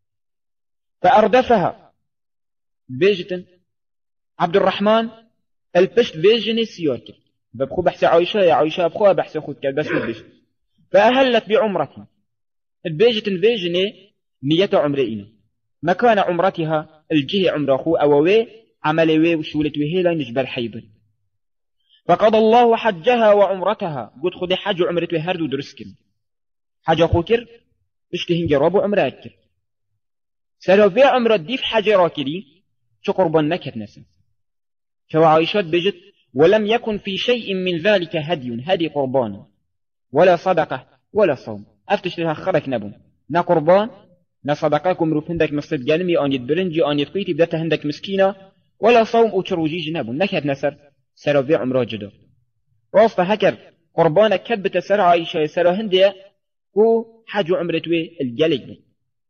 S4: فأردفها بيجتن عبد الرحمن البشت بيجني سيارك ببخو بحث عايشة يا عايشة بخوها بحث خود كالبس والبشت فأهلت بعمرتي البيجتن بيجني نية عمرئنا مكان عمرتها الجهة عمر أخو أووي عملوي وشولت وهيلا نجبر حيض فقضى الله حجها وعمرتها قد خذ حج عمرت هردو درسكن حج أخوكر اشتهن جرابو عمراكر سلوفي عمر الديف حج راكري شو قربان نكت نسا شو عائشات بجت ولم يكن في شيء من ذلك هدي هدي قربان ولا صدقة ولا صوم أفتش لها خرك نبون نا قربان نا صدقاكم روف هندك مصد جانمي آن يدبرنجي آن يدقيتي بدأت هندك مسكينة ولا صوم أو تروجيج نبون نكت نسر سلوفي عمر جدا راست هكر قربانك كبت سر عائشة سر هندية هو حج عمرتوي الجلج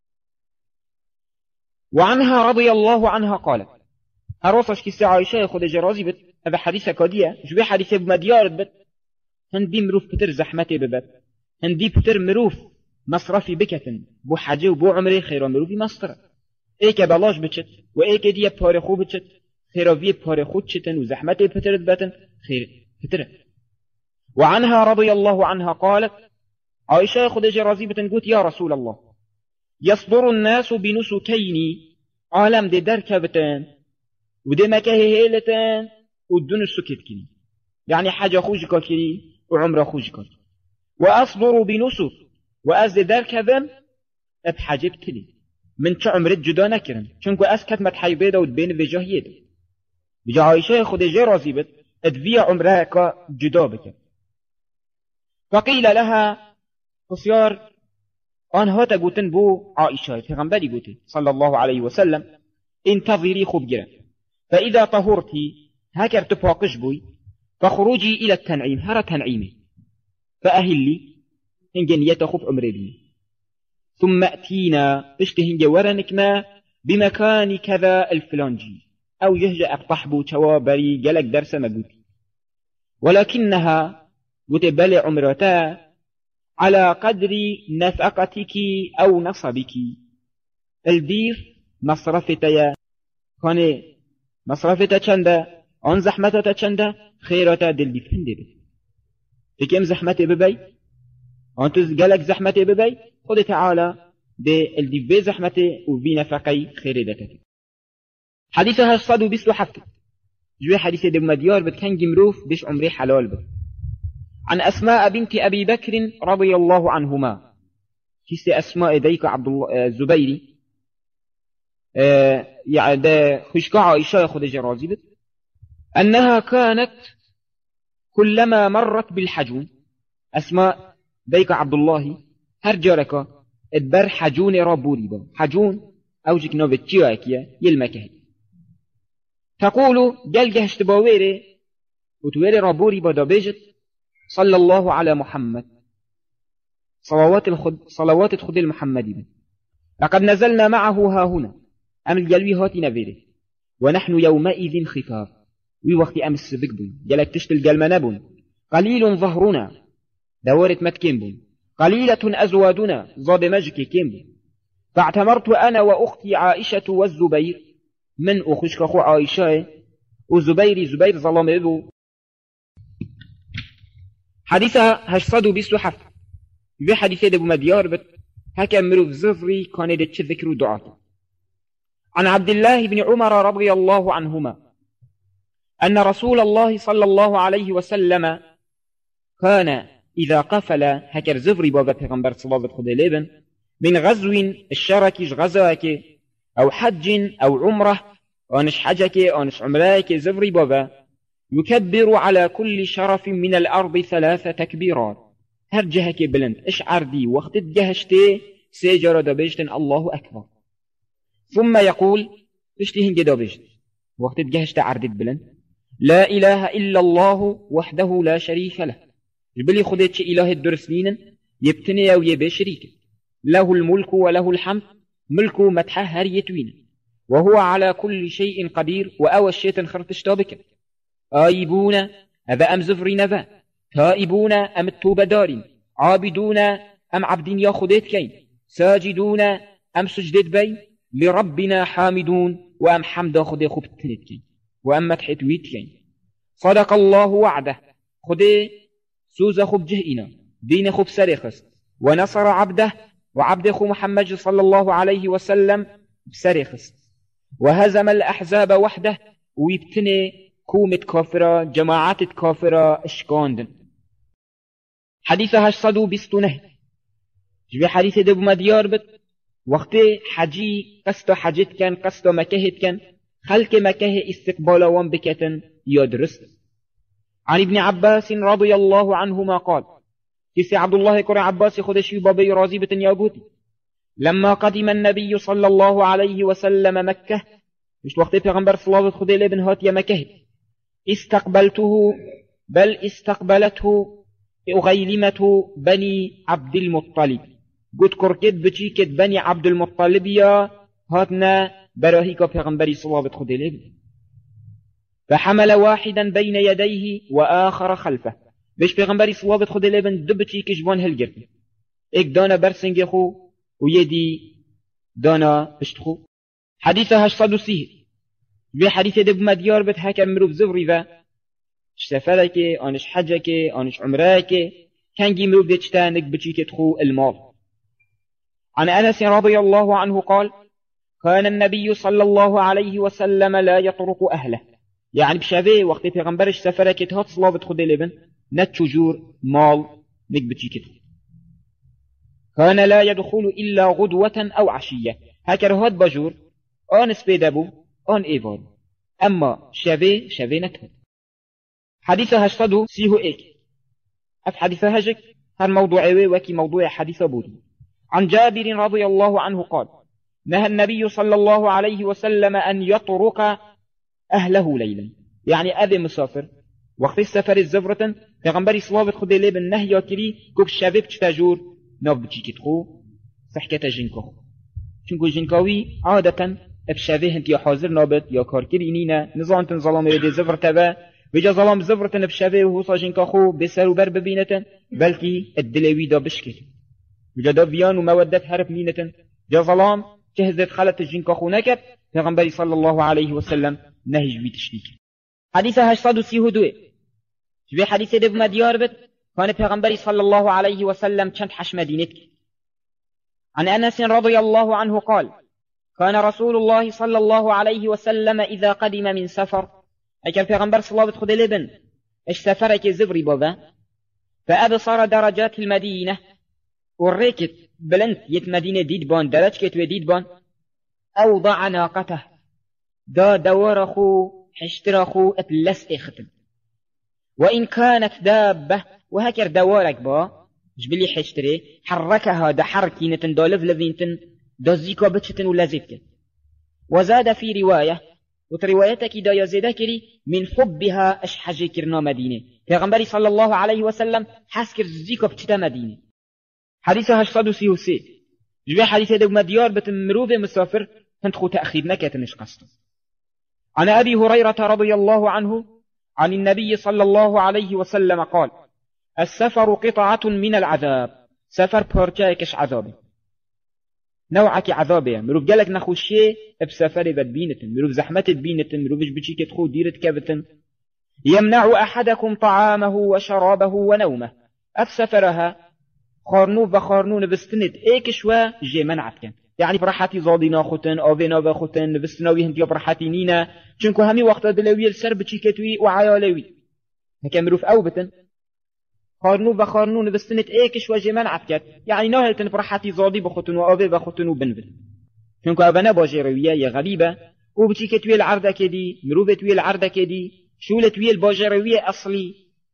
S4: وعنها رضي الله عنها قالت هروسش كيسي عائشة خود جرازي بت هذا حديثة كودية جوي حديثة بمديار بت هندي مروف بتر زحمتي ببت هندي بتر مروف مصرفي بكتن بو حاجة وبو عمري خير مروفي مصر ايكا بلاش بتشت وايكا دي بارخو بتشت خيروفي بارخو تشتن وزحمتي بتر بتن خير بتر وعنها رضي الله عنها قالت عائشة خود جرازي بتنقوت يا رسول الله يصدر الناس بنسكين عالم دي دركبتان ودي مكاهي هيلتان ودون السكت كني يعني حاجة خوش كالكني وعمر خوش كال وأصدر بنسك وأزد دركبن بحاجة بتلي من شو عمرت جدا نكرن شنكو أسكت متحي بيدا ودبين في جاهيدا بجا عائشة خود جرازي بت ادفيا عمرها جدا بك فقيل لها قصيار آن هاتا قوتن بو عائشة في غنبالي قوتن صلى الله عليه وسلم انتظري خوب جرا فإذا طهرتي هكر تفاقش بوي فخروجي إلى التنعيم هرى تنعيمي فأهلي هنجن يتخف عمري بي ثم أتينا اشتهن جورنك ما بمكان كذا الفلانجي أو يهجأ أبطحبو توابري جلك درس مقوتي ولكنها قتبال عمرتا على قدر نفقتك أو نصبك الدير مصرفتيا كان مصرفتا چنده آن زحمتا چنده خيرتا دل دي فهنده بي تكيم زحمتي ببي آن تز جلك زحمتي ببي خد تعالى دي الدي في زحمتي وفي نفقي خير دتك حديثها الصد بسلو حفت جوي حديث دي مديار بتكن جمروف بش عمري حلال بي عن أسماء بنت أبي بكر رضي الله عنهما كيس أسماء ديك عبد الله الزبيري آه يعني ده خشكا عائشة خد جرازي بت أنها كانت كلما مرت بالحجون أسماء ديك عبد الله هرجرك ادبر حجون رابوري با حجون أوجك نوبت جيواكيا يلمكه تقول جلجه اشتباويري وتويري رابوري با دابيجت صلى الله على محمد صلوات الخد صلوات الخد المحمدي لقد نزلنا معه ها هنا أم الجلوي هاتي نفيره ونحن يومئذ خفاف وي وقت أمس بقبن جلك تشت الجلمة نبن قليل ظهرنا دورة متكين بون، قليلة أزوادنا ضاد مجك كيم. فاعتمرت أنا وأختي عائشة والزبير، من أخشك أخو عائشة وزبير زبير ظلام إبو. حديثها هشصد بسحف في حديثة دبو مديار بت هكا مروف زفري كان يدتش ذكر دعاته. عن عبد الله بن عمر رضي الله عنهما أن رسول الله صلى الله عليه وسلم كان إذا قفل هكر زفري بابا پیغمبر صلى خدليبن من غزو الشركش غزاك أو حج أو عمره أنش حجك أنش عمراك زفري بابا يكبر على كل شرف من الأرض ثلاث تكبيرات. هر جهك بلند اشعر دي وقت جهشتي سيجر دبجتن الله أكبر، ثم يقول تشتهن دبجت وقت جهشت عردت بلند لا إله إلا الله وحده لا شريك له، جبلي خدتش إله الدرسنين يبتني أو يبي شريك، له الملك وله الحمد، ملكه متحه هر يتوين، وهو على كل شيء قدير. وأول شيء خرطش تابك آيبون أبا أم زفري نبا، تائبون أم التوبة دارين، عابدون أم عبدين يا خديت كين، ساجدون أم سجدت بي، لربنا حامدون وأم حمد خدي خب تنت كين، وأم مدحت ويت كين. صدق الله وعده خدي سوز خب جهئنا دين خب سرخست، ونصر عبده وعبد خو محمد صلى الله عليه وسلم بسرخست، وهزم الأحزاب وحده ويبتني كومة كافرة جماعات كافرة اشكاندن. حديثها هشصدو بستونه جبي حديث دبو مديار بت وقت حجي قصد حجت كان قصد مكهت كان خلق مكه استقبال وان بكتن يدرس. عن ابن عباس رضي الله عنهما قال كيسي عبد الله كري عباس خدشي بابي رازي بتن ياغوتي لما قدم النبي صلى الله عليه وسلم مكة، مش وقت پیغمبر صلى الله عليه وسلم خدي لبن هات يا مكه، استقبلته بل استقبلته أغيلمة بني عبد المطلب، قد كركت بچيكت بني عبد المطلب يا هاتنا براهيك پیغمبر صلى الله عليه وسلم خدي لبن، فحمل واحدا بين يديه وآخر خلفه، بش پیغمبر صلى الله عليه وسلم خدي لبن دبچيك جوان هلگرد، اك دانا برسنگ خو ويدي دانا بشتخو. حديث هشصد سيه في حديث دب مديار بت هكا مروف زفري ذا اشتفلك آنش حجك آنش عمراك كانجي مروف ديشتانك بچيك تخو المال. عن أنس رضي الله عنه قال كان النبي صلى الله عليه وسلم لا يطرق أهله، يعني بشافي وقت پیغمبرش سفرك تهات صلاة بتخد لبن نتشو جور مال نك بچيك تخو. كان لا يدخل إلا غدوة أو عشية، هكذا هاد بجور آن سبيدابو آن إيفان، أما شافي شافي نتهد. حديث هشتدو سيهو إيك أف حديث هجك هر موضوع إيوي وكي موضوع حديث بودي. عن جابر رضي الله عنه قال نهى النبي صلى الله عليه وسلم أن يطرق أهله ليلا، يعني أذي مسافر وقت السفر الزفرة پیغمبری صلوات خود لی به نهی کری گفت شباب چتاجور ناب بچیکت خو صحکت جنکو خو چونکو جنکاوی عادتا افشابه هنت یا حاضر نابد یا کارکری نینه نظامتن ظلام رده زفر تبا بجا ظلام زفرتن افشابه و حوصا جنکا خو بسر و بر ببینتن بلکی الدلوی دا بشکل بجا دا بیان و مودت حرف نینتن جا ظلام جهزت خلط جنکا خو نکد پیغمبری صلی الله علیه وسلم نهی جوی تشریک. حديث هشتاد وسيه دوه جبه حديث دب مديار بد كان پیغمبر صلى الله عليه وسلم چند حش مدينتك. عن أنس رضي الله عنه قال كان رسول الله صلى الله عليه وسلم إذا قدم من سفر أكل پیغمبر صلى الله عليه وسلم لبن اش سفرك زبري بابا فأبصر درجات المدينة وريكت بلنت يت مدينة ديد بان درج كت وديد بان أوضع ناقته دا دورخو حشتراخو اتلس اختم وإن كانت دابة وهكر دوارك با جبلي حشتري حركها دا حركينة دا لفلفينتن دا زيكا بتشتن ولا زيتك. وزاد في رواية وتروايتك دا يزيدكري من حبها اش حجي كرنا مدينة پیغمبري صلى الله عليه وسلم حسكر زيكا بتشتا مدينة. حديث هشتاد وسيوسي جبه حديث دا مديار بتمروف مسافر هنتخو تأخير نكتنش قصد. عن أبي هريرة رضي الله عنه عن النبي صلى الله عليه وسلم قال: السفر قطعة من العذاب. سفر بارتاكش عذابي، نوعك عذابي. مروف قالك نخوشي بسفر بدبينة، مروف زحمة بينة، مروفش بشي كتخو ديرة كابتن. يمنع أحدكم طعامه وشرابه ونومه. أفسفرها خارنو بخارنو نبستنت ايكشوا جي منعتكن، يعني برحاتي زادي ناخوتن آوينا بخوتن نبستناوي هنديا برحاتي نينا، چونكو همي وقت دلوي السر بشي كتوي وعيالوي هكا مروف أو بتن خارنو بخارنو نبستنت ايكشوا جي منعتكن، يعني ناهلتن برحاتي زادي بخوتن وآوي بخوتن وبنبن، چونكو أبنا باجي روية يا غريبة وبشي كتوي العردة كدي مروف توي العردة كدي شولة توي الباجروية أصلي.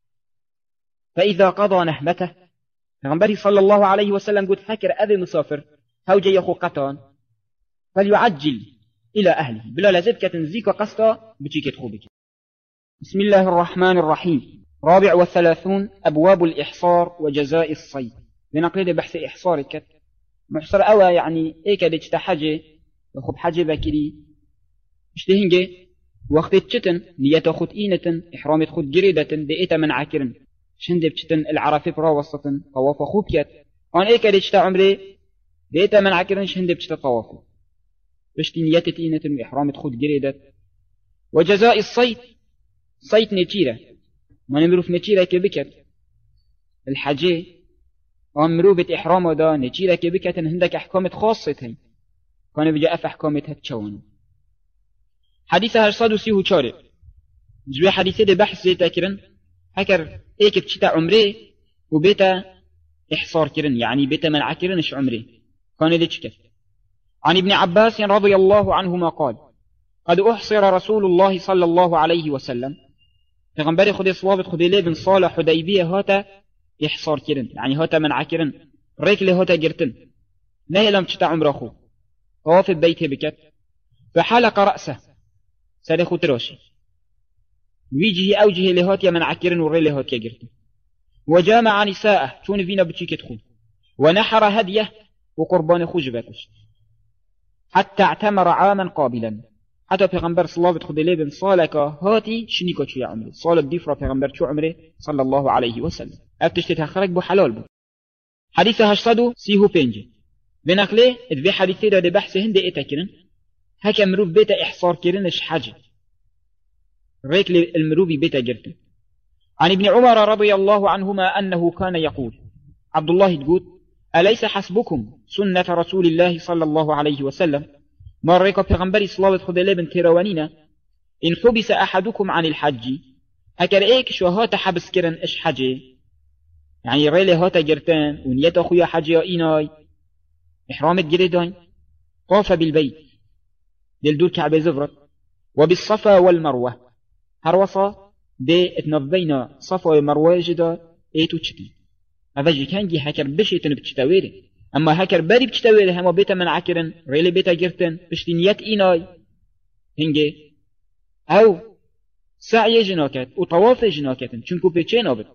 S4: فإذا قضى نهمته پیغمبری صلى الله عليه وسلم قلت فكر أبي مسافر هوجي يخو قطان فليعجل إلى أهله بلا لازد كتنزيك وقسطا بشيكت خوبك. بسم الله الرحمن الرحيم. رابع والثلاثون أبواب الإحصار وجزاء الصيد. لنقل بحث إحصار كت محصر أوى يعني إيه كدتش تحاجة يخب حاجة بكري اشتهنجي وقت تشتن نية خد إينة إحرام خد جريدة دئتا من عاكرن شند بتشتن العرفي برا وسطن طواف خوبكت أنا إيه كدتش تا عمري دئتا من عاكرن شند بتشتا طوافي بشتي نية إينة إحرام خد جريدة. وجزاء الصيد صيد نتيرة ما نمروف نتيرة كبكت الحاجة أمروبة إحرام دا نتيرة كبكت هندك أحكامت خاصتها كان بيجا أف أحكامتها تشون. حديثها هرصاد سيه چاره جوي حديثه ده بحث زيتا كرن هكر ايك بتشتا عمري وبيتا إحصار كرن يعني بيتا منع كرنش عمري كان ده چكت. عن ابن عباس رضي الله عنهما قال: قد أحصر رسول الله صلى الله عليه وسلم پیغمبر خود صوابت خود لي بن صالح حديبية هاتا إحصار كرن يعني هاتا منع كرن ريك لي هاتا جرتن نهي لم تشتا عمر أخو طواف البيت بكت فحلق رأسه سارخو تراشي ويجي أوجه لهاتيا من عكرن وري لهاتيا جرتن وجامع نساءه شون فينا بتشيكت خو ونحر هديه وقربان خوج باكش حتى اعتمر عاما قابلا حتى پیغمبر صلى الله عليه وسلم صالك هاتي شنيكو شو يا عمري صالك ديفرا پیغمبر شو عمري صلى الله عليه وسلم افتشت تخرج بو حلال بو. حديث هشتادو سيهو بينجي بنقله ادبي حديثي ده بحث هند اتكرن هكا مروف بيتا إحصار كرنش حاجة ريك المروفي بيتا جرتن. عن ابن عمر رضي الله عنهما أنه كان يقول: عبد الله تقول: أليس حسبكم سنة رسول الله صلى الله عليه وسلم ما ريك بغنبري صلاة خذ بن تيروانينا إن حبس أحدكم عن الحج هكا رأيك شو هاتا حبس كرن إش حاجة يعني ريلي هاتا جرتان ونيتا خويا حاجة إيناي إحرامت جريدان طاف بالبيت دلدول كعبة زفرت وبالصفا والمروة هروصا دي اتنبينا صفا ومروة جدا ايتو تشتي هذا كان جي هكر بشيتن بتشتاويري اما هكر باري بتشتاويري هما بيتا من عكرن ريلي بيتا جرتن بشتنيات ايناي هنجي او سعي جناكت وطواف جناكت چونكو بيچين آبد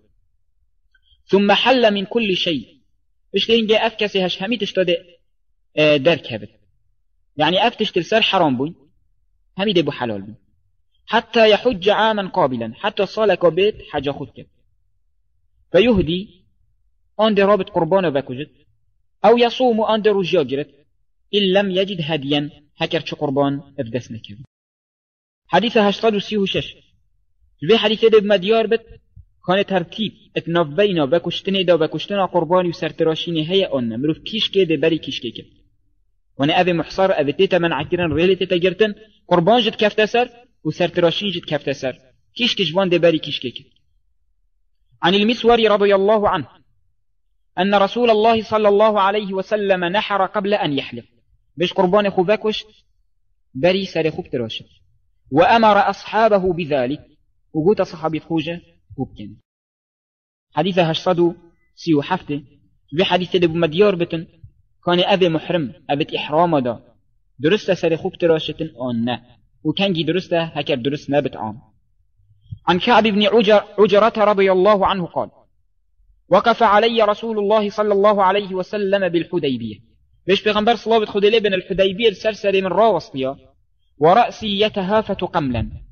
S4: ثم حل من كل شيء بشتي هنجي افكسي هش همي تشتاد درك هبت يعني افتش تلسار حرام بوي همي دي بو حلال بوي حتى يحج عاما قابلا حتى صالك بيت حاجة خودك فيهدي عند رابط قربانه بكجت او يصوم عند رجيا جرت ان لم يجد هديا هكر چه قربان افدس نكب. حديث هشتاد سيه شش في حديث ده بمديار بت كان ترتيب اتناف بينا بكشتنه دا بكشتنه قربان يسرتراشينه هيا اون مروف كيش كده بري كيش كده وانا ابي محصر ابي تيتا من عكرن ريلي تيتا جرتن قربان جد كفتسر وسرتراشين جد كفتسر كيش كشبان دي بري كيش كيك. عن المسوري رضي الله عنه أن رسول الله صلى الله عليه وسلم نحر قبل أن يحلف بش قربان خوبكوش بري سر خوب تراشد وأمر أصحابه بذلك وقوت صحابي خوجة خوبكن. حديث هشصدو سيو حفته بحديث دبو مديار بتن كان أبي محرم أبت إحرام دا درست سر خوب تراشتن آن وكان جي درست هكر درست نابت عام. عن كعب بن عجر عجرة رضي الله عنه قال: وقف علي رسول الله صلى الله عليه وسلم بالحديبية بيش بيغمبر صلابة خدلي بن الحديبية السرسري من راوصليا ورأسي يتهافت قملا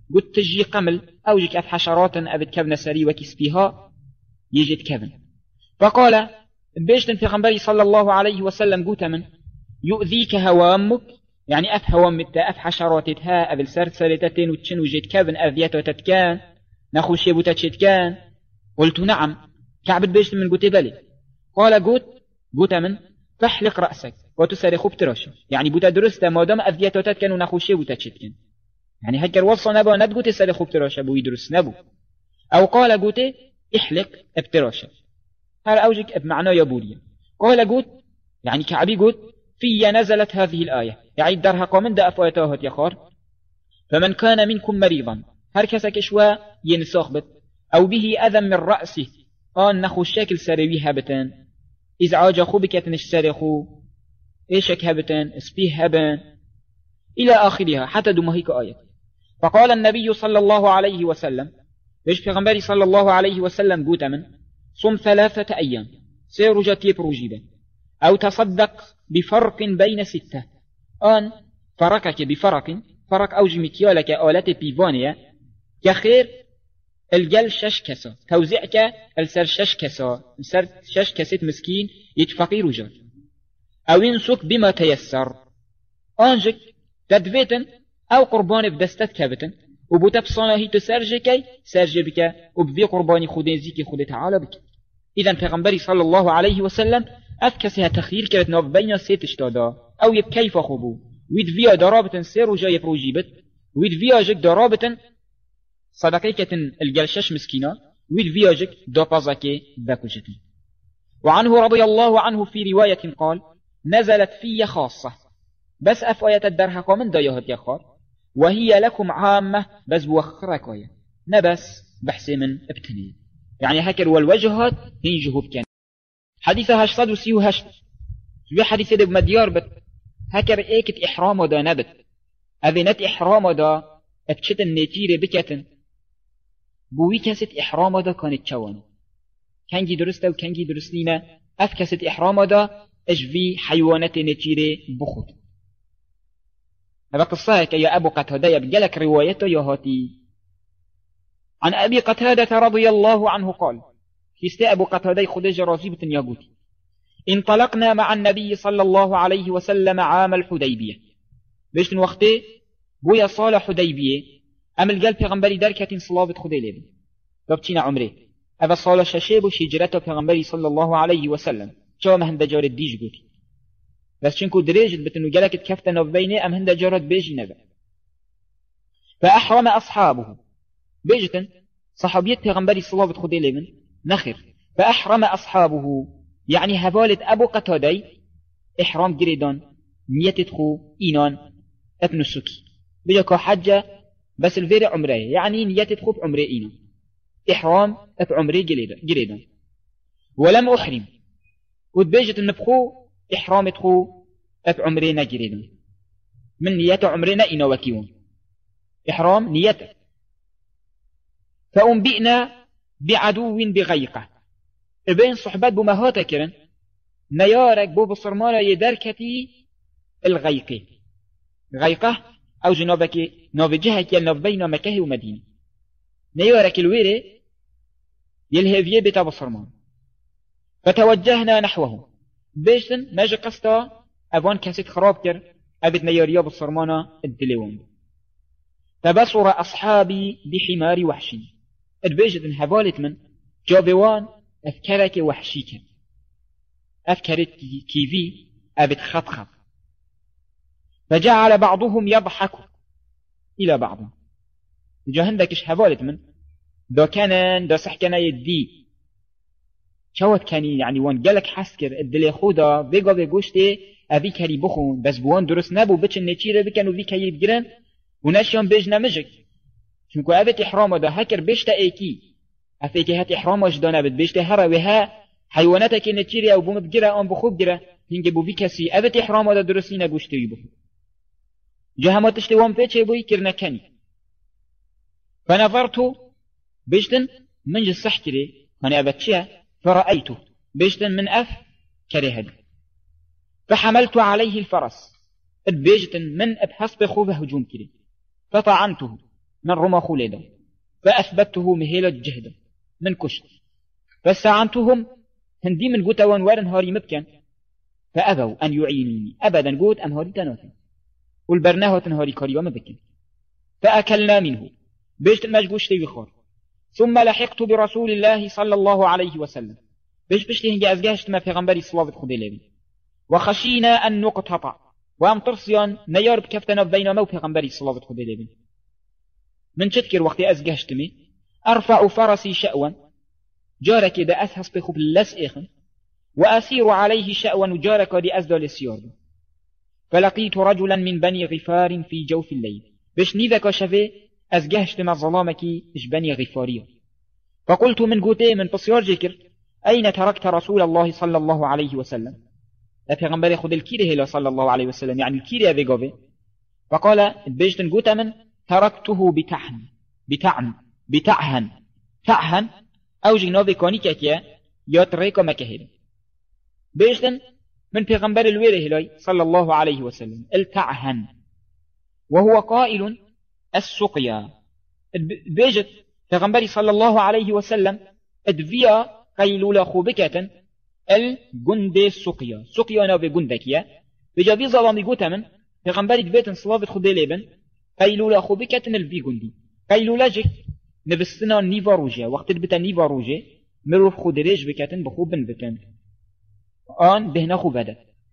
S4: قلت تجي قمل أو جيك أف حشرات أبد كبن سري وكسبيها يجد كبن. فقال بيشتن في غنبري صلى الله عليه وسلم قلت من يؤذيك هوامك، يعني أف هوامت أف حشراتها أبل سرد سرتتين وتشن وجد كبن أذيته تتكان نخو شيبو تتشتكان. قلت نعم. كعب بيشتن من قلت بلي. قال قلت قلت من فاحلق رأسك وتسرخ بتراشا، يعني بوتا درست ما دام أذيته تتكان ونخو شيبو تتشتكان، يعني هكر وصل نبو ندقو تسرخ بتراشا بو يدرس نبو. أو قال قلت احلق ابتراشا، هذا أوجك بمعنى يبوريا. قال قلت يعني كعبي قلت في نزلت هذه الآية، يعني درها قومن دا أفواتاهت يخار فمن كان منكم مريضا هركسك شوا ينساخ بت أو به أذى من رأسه آن نخو الشكل سروي هبتان إزعاج خوبك تنش سرخو إيشك هبتان اسبيه هبان إلى آخرها حتى دمهيك آية. فقال النبي صلى الله عليه وسلم ليش في غنبري صلى الله عليه وسلم قوت من صم ثلاثة أيام سير جاتيب رجيبا أو تصدق بفرق بين ستة آن فرقك بفرق فرق أوج مكيالك آلات بيفانية كخير الجل شش كسا توزيعك السر شش كسا السر شش كسيت مسكين يتفقي رجال أو ينسك بما تيسر آنجك تدفيتن أو قربان بدستت كابتن وبوتب صناهي تسرجكي سرجبك وبذي قرباني خودين زيكي خود تعالى بك. إذن پیغمبري صلى الله عليه وسلم أفكسها تخير كرت ناف بين سيت اشتادا أو يب كيف خبو ويد فيا درابة سير وجاي بروجيبت ويد فيا جك درابة صدقيكة الجلشش مسكينة ويد فيا جك دوبازاكي باكوجتي. وعنه رضي الله عنه في رواية قال نزلت في خاصة بس أفاية الدرها قامن دايهت يخار وهي لكم عامة بس بوخرك ويا نبس بحث من ابتنين، يعني هكر والوجهات هينجهو بكان. حديثة هشتاد وسيو هشت في حديثة دب مديار بت هكر ايكت إحرام دا نبت أذنت إحرام دا اتشت النتيرة بكتن بوي كست إحرام دا كانت شوان كانجي درسته وكانجي درسلينا أفكست إحرام دا اجفي حيوانات نتيرة بخط. هذا قصة يا أبو قتادة يبجلك روايته يهاتي. عن أبي قتادة رضي الله عنه قال كيست أبو قتادة خدج رازيبة يقول انطلقنا مع النبي صلى الله عليه وسلم عام الحديبية بيش وقته بويا صالح حديبية أمل قال پیغمبري دركة صلابة خديلة بابتين عمره هذا صالح ششيب وشجرته پیغمبري صلى الله عليه وسلم شو ما هند جار الديج قوتي بس شنكو دريجت بتنو جالك تكفتنا بينه أم هند جارت بيجي نبا. فأحرم أصحابه بيجتن صحابيت پیغمبري صلابة خديلة من نخر فأحرم أصحابه يعني هبالت أبو قتادي إحرام جريدان نيتتخو إينان ابن السكي بيجاكو حجة بس الفير عمره يعني نيتتخو بعمره إينان إحرام اب عمره جريدان ولم أحرم وتبيجت النبخو إحرام تخو اب عمرنا جريدان من نيات عمرنا إينا وكيون إحرام نيته. فأنبئنا بعدو بغيقة بين صحبات بمهاتا كرن نيارك بو بصرمانا يدركتي الغيقة غيقة أو جنابك ناب جهة يلناف بين مكة ومدينة نيارك الويري يلهفيه بتا بصرمان. فتوجهنا نحوه بيشتن ماجي قصتا أبوان كاسيت خراب كر أبد نياريا بصرمانا الدليون. فبصر أصحابي بحمار وحشي البيجتن هبالت من جابوان أفكارك وحشيك أفكارت كيفي أبد خطخط. فجعل بعضهم يضحك إلى بعض جهندكش هبالت من دا كان دا صحكنا يدي شوت كاني يعني وان جالك حسكر الدلي خودا بيقا بيقوشتي أبي كاري بخون بس بوان درس نبو بچن نتيرة بكانو في كاري بجرن وناشيان بيج نمجك شنكو أبت إحرام دا هكر بيشتا ايكي أفيكي هات إحرام وجدانا بد بيشتا هرا وها حيواناتك نتيرة أو بوم بجرة أم بخوب جرة هنجي بو في كسي أبت إحرام دا درسينا قوشتي بخون جهما تشتوان بيتشي بوي كرنا كاني. فنظرت بيشتن من جسح كري هني أبتشيها فرأيته بيجتن من أف كريهد. فحملت عليه الفرس بيجتن من أبحث بخوبه هجوم كري فطعنته من رمى خلدا فأثبته مهيلة جهدا من كشت فاستعنتهم هندي من قوت وانوار هاري مبكن فأبوا أن يعينوني أبدا قوت أم هاري تنوتن والبرناه تنهاري كاريوم مبكن فأكلنا منه بيشت المجقوش لي بخار ثم لحقت برسول الله صلى الله عليه وسلم بيش بشتي هنجي أزجاشت ما في غنبري صلافة خدي لبي وخشينا أن نقطع وأم ترسيان نيار بكفتنا بين مو في غنبري صلافة خدي لبي من شتكر وقت أزجاشتمي أرفع فرسي شأوا جارك دا أسهس بخب اللس إخن وأسير عليه شأوا جارك دي أزدال السيار فلقيت رجلا من بني غفار في جوف الليل بش نيذك شفي أزجهشت مع ظلامك إش بني غفارية فقلت من قوتي من بصيار جكر أين تركت رسول الله صلى الله عليه وسلم لفي خد الكيري صلى الله عليه وسلم يعني الكيري هذي قوي فقال بيجت قوتا من تركته بتعهن بتعن بتعهن تعهن أو جنوبي كوني كاكيا يتريك مكهد بيجتن من پیغمبر الويره هلاي صلى الله عليه وسلم التعهن وهو قائل السقيا بيجت پیغمبر صلى الله عليه وسلم ادفيا قيلولا خوبكة الجند السقيا سقيا نوبي جندكيا بجا بي ظلامي قوتا من پیغمبر بيتن صلافة خدي ليبن قيلولا خوبكة الفي جندي قيلولا جك نبستنا نيفا روجيا وقت بتا نيفا روجي مروف خدريج بكتن بخوبن بكن آن بهنا خوبادة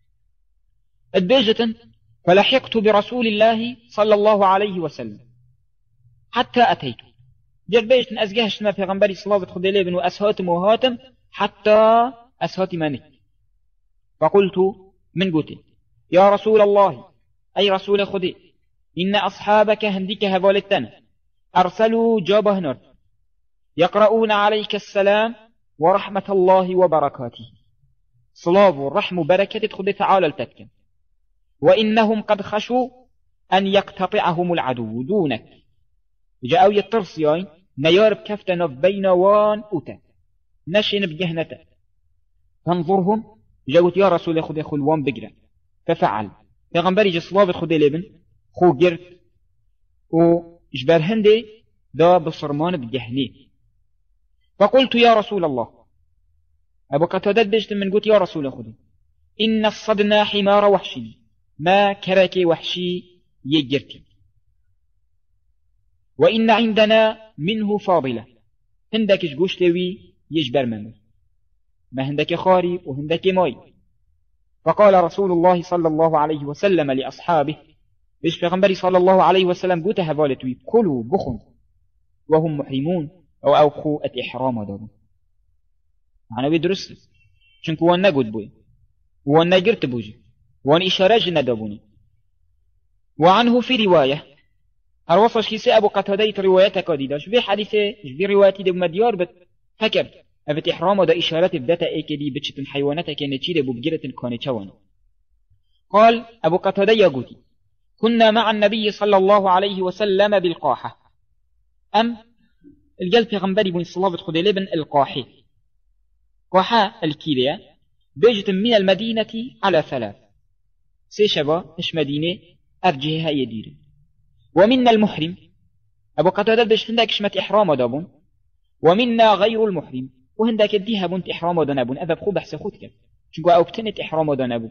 S4: ادبيجة فلحقت برسول الله صلى الله عليه وسلم حتى أتيت جربيجة أزجهش ما في غنبري صلاة خدي ليبن وأسهاتم وهاتم حتى أسهاتم منك فقلت من قتل يا رسول الله أي رسول خدي إن أصحابك هندك هبالتنا أرسلوا جابهنر يقرؤون عليك السلام ورحمة الله وبركاته صلاة والرحم وبركة تخذ تعالى التتكن وإنهم قد خشوا أن يقتطعهم العدو دونك جاءوا يترسيين نيارب كفتنا بين وان أوتا نشن بجهنة فانظرهم جاوت يا رسول خذ خلوان بقرة ففعل فغنبري جصلاب خذ لبن خو قرت وجبر هندي دا بصرمان بجهني فقلت يا رسول الله أبو قتادة بجت من قلت يا رسول خذ إن الصدنا حمار وحشي ما كرك وحشي يجرتي وإن عندنا منه فاضلة هندك جوش لوي يجبر منه ما هندك خاري وهندك ماي فقال رسول الله صلى الله عليه وسلم لأصحابه إيش پیغمبري صلى الله عليه وسلم قوت هبالتوي كلوا بخن وهم محرمون أو أوخو الإحرام دارون معنى بدرست چونك وان نقود بوي وان نقرت بوجي وان إشارة جنة دابوني وعنه في رواية هروصش كيسي أبو قتادة روايتك ديداش في حديثة في روايتي دي مديار بت فكر أبت إحرام دا إشارات بداتا إيكي دي بتشتن حيواناتك نتيري ببجرة كانت شوانا قال أبو قتادة يقولي كنا مع النبي صلى الله عليه وسلم بالقاحة أم الجل في غنبري بن صلافة خدي لبن القاحي قاحة الكيلية بيجت من المدينة على ثلاث سيشبا إش مدينة أرجيها يدير ومنا المحرم أبو قتادة بيجت هندك شمت إحرام دابون ومنا غير المحرم وهندك الديها بنت إحرام دانابون أذا بخو بحث خودك شنقوا أوبتنت إحرام دانابون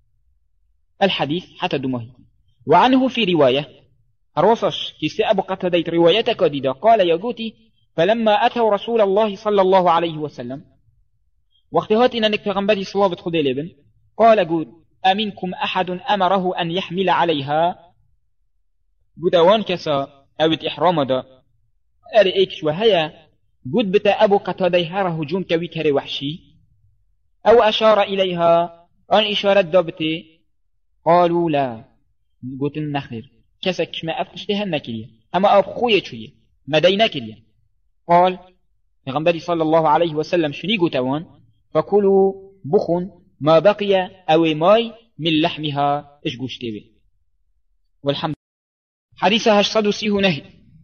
S4: الحديث حتى دمه وعنه في رواية الرصش كيس أبو قتادة روايتك ديدا قال يقولي فلما أتوا رسول الله صلى الله عليه وسلم واختهاتنا أنك تغنبتي صلابة خدي لبن قال قول أمنكم أحد أمره أن يحمل عليها قدوان كسا أو إحرام دا أرئيكش وهيا قد بتا أبو قتادة هار هجوم كوي كري وحشي أو أشار إليها أن إشارة دابتي قالوا لا قلت النخير كسك ما أفتشتها النكرية أما أبخوية شوية ما دينا كرية قال غنبري صلى الله عليه وسلم شني قتوان فكلوا بخن ما بقي أو ماي من لحمها إشقوش تيبي والحمد حديثة هشصدو سيه نهي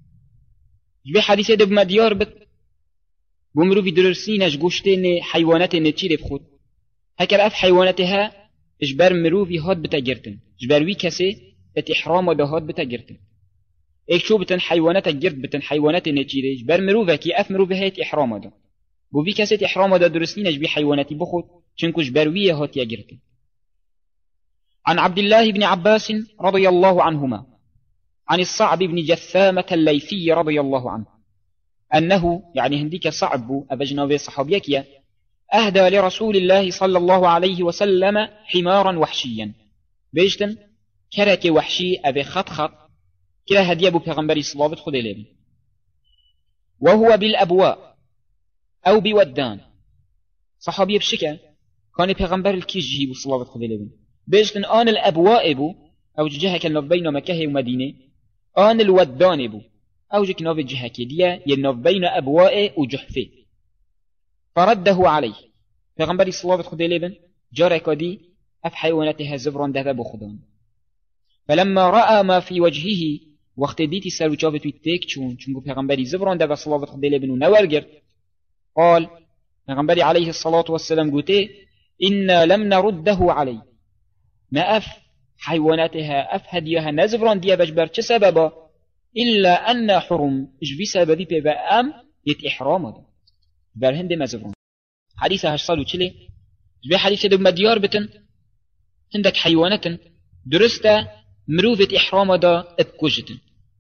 S4: جبي حديثة دب مديار بت بمرو في درسين إشقوشتين حيوانات نتيري بخود هكذا أف حيواناتها إجبار مرو في هاد بتاجرتن إجبار وي كسي ات إحرام ده هاد بتاجرتن ایک شو بتن حیوانات گرد بتن حیوانات نچیرش بر مروفه کی اف مروفه هیت احرام دا بو وی کسیت احرام دا درستینش بی حیواناتی بخود چنکوش برویه هاتیا گرد. عن عبد الله بن عباس رضي الله عنهما عن الصعب بن جثامة الليثي رضي الله عنه أنه يعني هنديك صعب أبجنوي صحابيك أهدى لرسول الله صلى الله عليه وسلم حمارا وحشيا بيجتن كرك وحشي أبي خط خط كلا هدي أبو پیغمبري صلابت خد لبن وهو بالأبواء أو بودان صحابي بشكا كان پیغمبر الكيس جيبو صلابت خد لبن بيجتن آن الأبواء بو أو جهة كالنوف بين مكة ومدينة آن الودان بو أو جك نوف جهة كدية ينوف بين أبواء وجحفة فرده عليه پیغمبر صلوات خدا لبن جارة كدي أف حيواناتها زبران ده بخدان فلما رأى ما في وجهه وقت ديتي سر وجابت ويتيك چون چونكو پیغمبر زبران ده صلوات خدا لبن ونورجر قال پیغمبر عليه الصلاة والسلام قوتي إنا لم نرده عليه ما أف حيواناتها أف هديها نزبران ديا بجبر چه سببا إلا أن حرم إجبي سببي بيبا أم يت إحرام دا بر هند مزبران حديث هشصال وچلي جبي حديث دو مديار بتن هندك حيوانات درستا مروفة إحرام دا ابكوجتن.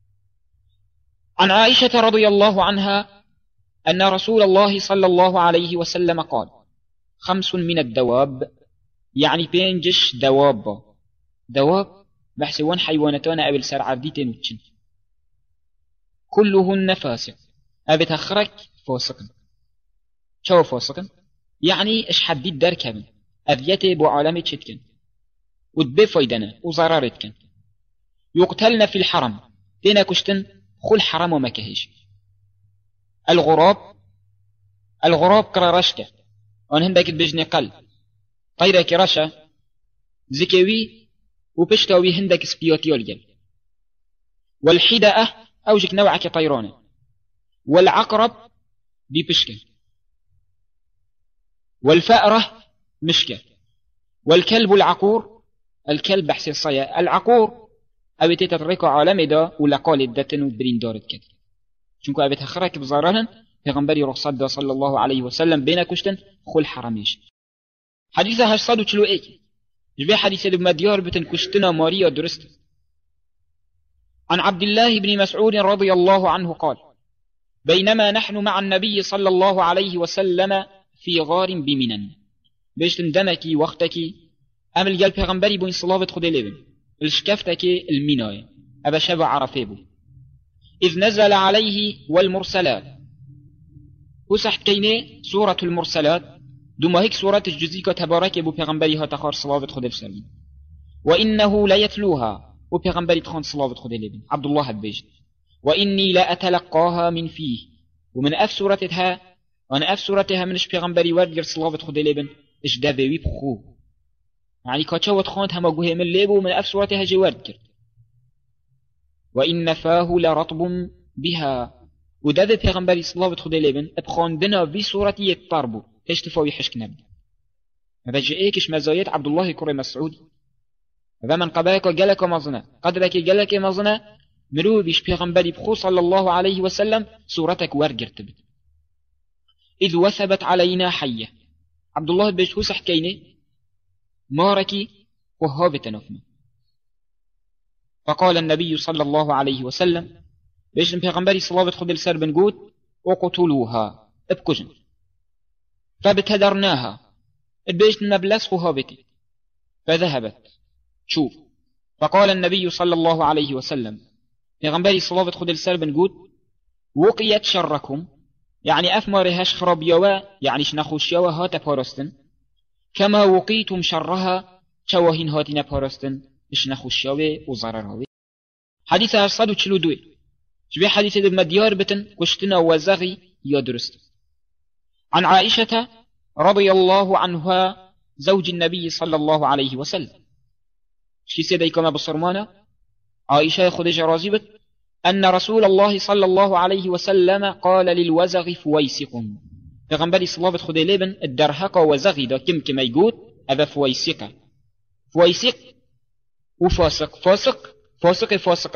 S4: عن عائشة رضي الله عنها أن رسول الله صلى الله عليه وسلم قال خمس من الدواب يعني بينجش دواب دواب بحسوان حيوانتان أبل سر عرديتين وچن كلهن فاسق أبي تخرك فاسقا شو فاسقا يعني اش حديد دركبن أبيته بو عالمي تشتكن ودبي فايدنا وزرارتكن يقتلن في الحرم دينا كشتن خل حرم ومكهش. الغراب الغراب كرارشته وان هندك بجني قل طيرة كراشة زكوي وبشتاوي هندك سبيوتيول جل. والحدأة أوجك نوعك طيرانة. والعقرب ببشكة. والفأرة مشكة. والكلب العقور الكلب بحسي الصيا العقور أبي تتركوا عالمي دا ولا قال الدتن وبرين دارت كده شنكو أبي تخرك بزارهن پیغمبری رخصت دا صلى الله عليه وسلم بين كشتن خل حرميش. حديثة هشصد وچلو ايك جبه حديثة دو مديار بتن كشتنا ماريا درست. عن عبد الله بن مسعود رضي الله عنه قال بينما نحن مع النبي صلى الله عليه وسلم في غار بمنن بيشتن دمكي وقتكي أمل جال پیغمبری بوين صلاة خده لبن الشكفتكي المناي أبا شبع عرفه بو إذ نزل عليه والمرسلات وسحت كيني سورة المرسلات دوما هيك سورة الجزيكة تبارك بو پیغمبری ها تخار صلاة خده بسلم وإنه لا يتلوها وبيغمبري تخون صلاة خده لبن عبد الله بيجد وإني لا أتلقاها من فيه ومن أف سورتها وأنا أف سورتها منش بيغمبري ورجر صلاة خده لبن إش دابوي بخو يعني كاتشوت خونت هما قوه من ليبو من أف سورتها جوارد كرد وإن فاه لرطب بها وداد بيغمبري صلاة خده لبن ابخون دنا في سورتي يتطربو تشتفاوي حشك نبي هذا جئيكش مزايات عبد الله كري مسعود هذا من قبلك جلك مظنة قدرك جلك مظنة مرو بيش بيغمبري بخو صلى الله عليه وسلم سورتك ورجر تبت إذ وثبت علينا حية عبد الله بيش هو سحكيني ماركي وهابت نفمه فقال النبي صلى الله عليه وسلم بيش بيغمبري صلاة خد السر بنقود وقتلوها ابكجن فابتدرناها بيش نبلس وهابتي فذهبت شوف فقال النبي صلى الله عليه وسلم پیغمبری صلاة خود السر بنقود وقيت شركم يعني أفمارهاش خراب يوا يعني شنخوش يوا هات پارستن كما وقيتم شرها شواهين هاتين پارستن شنخوش يوا وزررها. حديث هرصد وچلو دوي شبه حديث دو مديار بتن كشتنا وزغي يا درست. عن عائشة رضي الله عنها زوج النبي صلى الله عليه وسلم شي سيدي كما بصرمانة عائشة خديجة رازبت أن رسول الله صلى الله عليه وسلم قال للوزغ فويسق فغنبالي صلابة خدي لبن الدرهق وزغي دا كم كما يقول أبا فويسق فويسق وفاسق فاسق فاسق فاسقة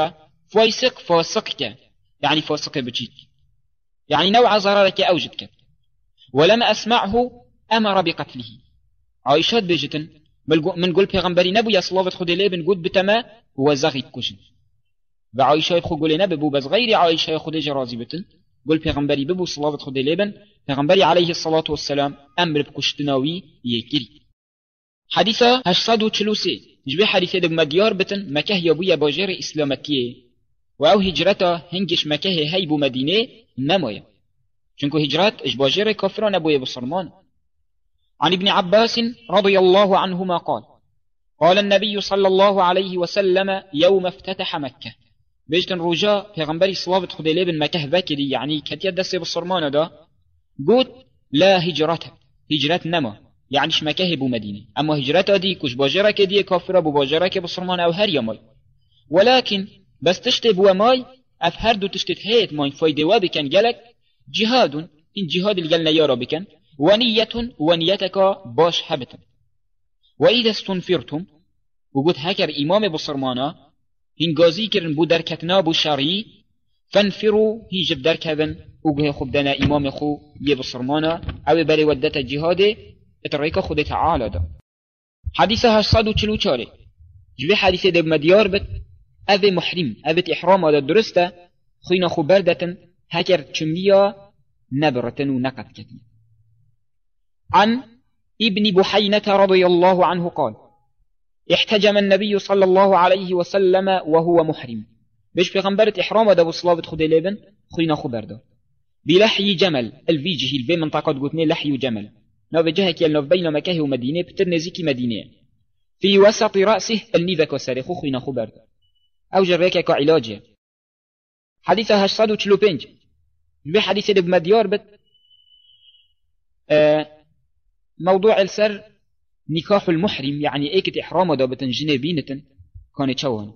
S3: فايسق فاسقك يعني فاسق بجيك يعني نوع ضررك أوجدك ولم أسمعه أمر بقتله. عائشة بيجتن من قول پیغمبری نبو صلوات خود لی بن گود بتما و زغید کشن و عائشة خود قول نبو بس غير عائشة خود جرازي بتن قول پیغمبری ببو صلوات خود لی بن پیغمبری عليه الصلاة والسلام أمر بكشتناوي يكري. حديثة هشتصد وثلاثين جبه حديثة دب مديار بتن مكه يبويا باجر إسلامتيه و او هجرتا هنگش مكه هيبو مدينة نمايا چونكو هجرات اش باجر كافران ابويا بصرمان. عن ابن عباس رضي الله عنهما قال قال النبي صلى الله عليه وسلم يوم افتتح مكة بيجتن رجاء پیغمبری صلوات خود لی بن مكه بكري يعني كتير دست بصرمان دا قلت لا هجرته هجرت نما يعنيش مكه بو مدينة اما هجرتا دي كش باجرة كدي كافرة بو باجرة كبصرمان او هر يماي ولكن بس تشتي بو ماي اف هر دو تشتت هيت ماي فايده وابكن جلك جهاد ان جهاد الجلنا يارا بكن ونية ونيتك باش حبتا وإذا استنفرتم وقلت هكر إمام بصرمانا هن غازي كرن بو دركتنا بو شرعي فانفروا هي جب دركبن وقه خبدنا إمام خو يه بصرمانا او بري ودت الجهاد اتريك خود تعالى دا. حديثها صادو چلو چاره جبه حديثة دب مديار بت او محرم او إحرام دا درسته خينا خو بردتن هكر چمليا نبرتن ونقد كتن. عن ابن بحينة رضي الله عنه قال احتجم النبي صلى الله عليه وسلم وهو محرم بيش بغنبرة إحرام دا بصلاة خود لبن خينا خو برده بلحي جمل الفيجه الفي منطقة قوتني لحي جمل نو بجهة كيال بين مكاه ومدينة بتر نزيكي مدينة في وسط رأسه النيفك وسارخو خينا خو برده او جريكا كعلاجه. حديثها هشتصد وثلاثين بنج بحديث ابن مديار بت آه موضوع السر نكاح المحرم يعني ايكت احرامه دا بتن جنبينة كان تشوهن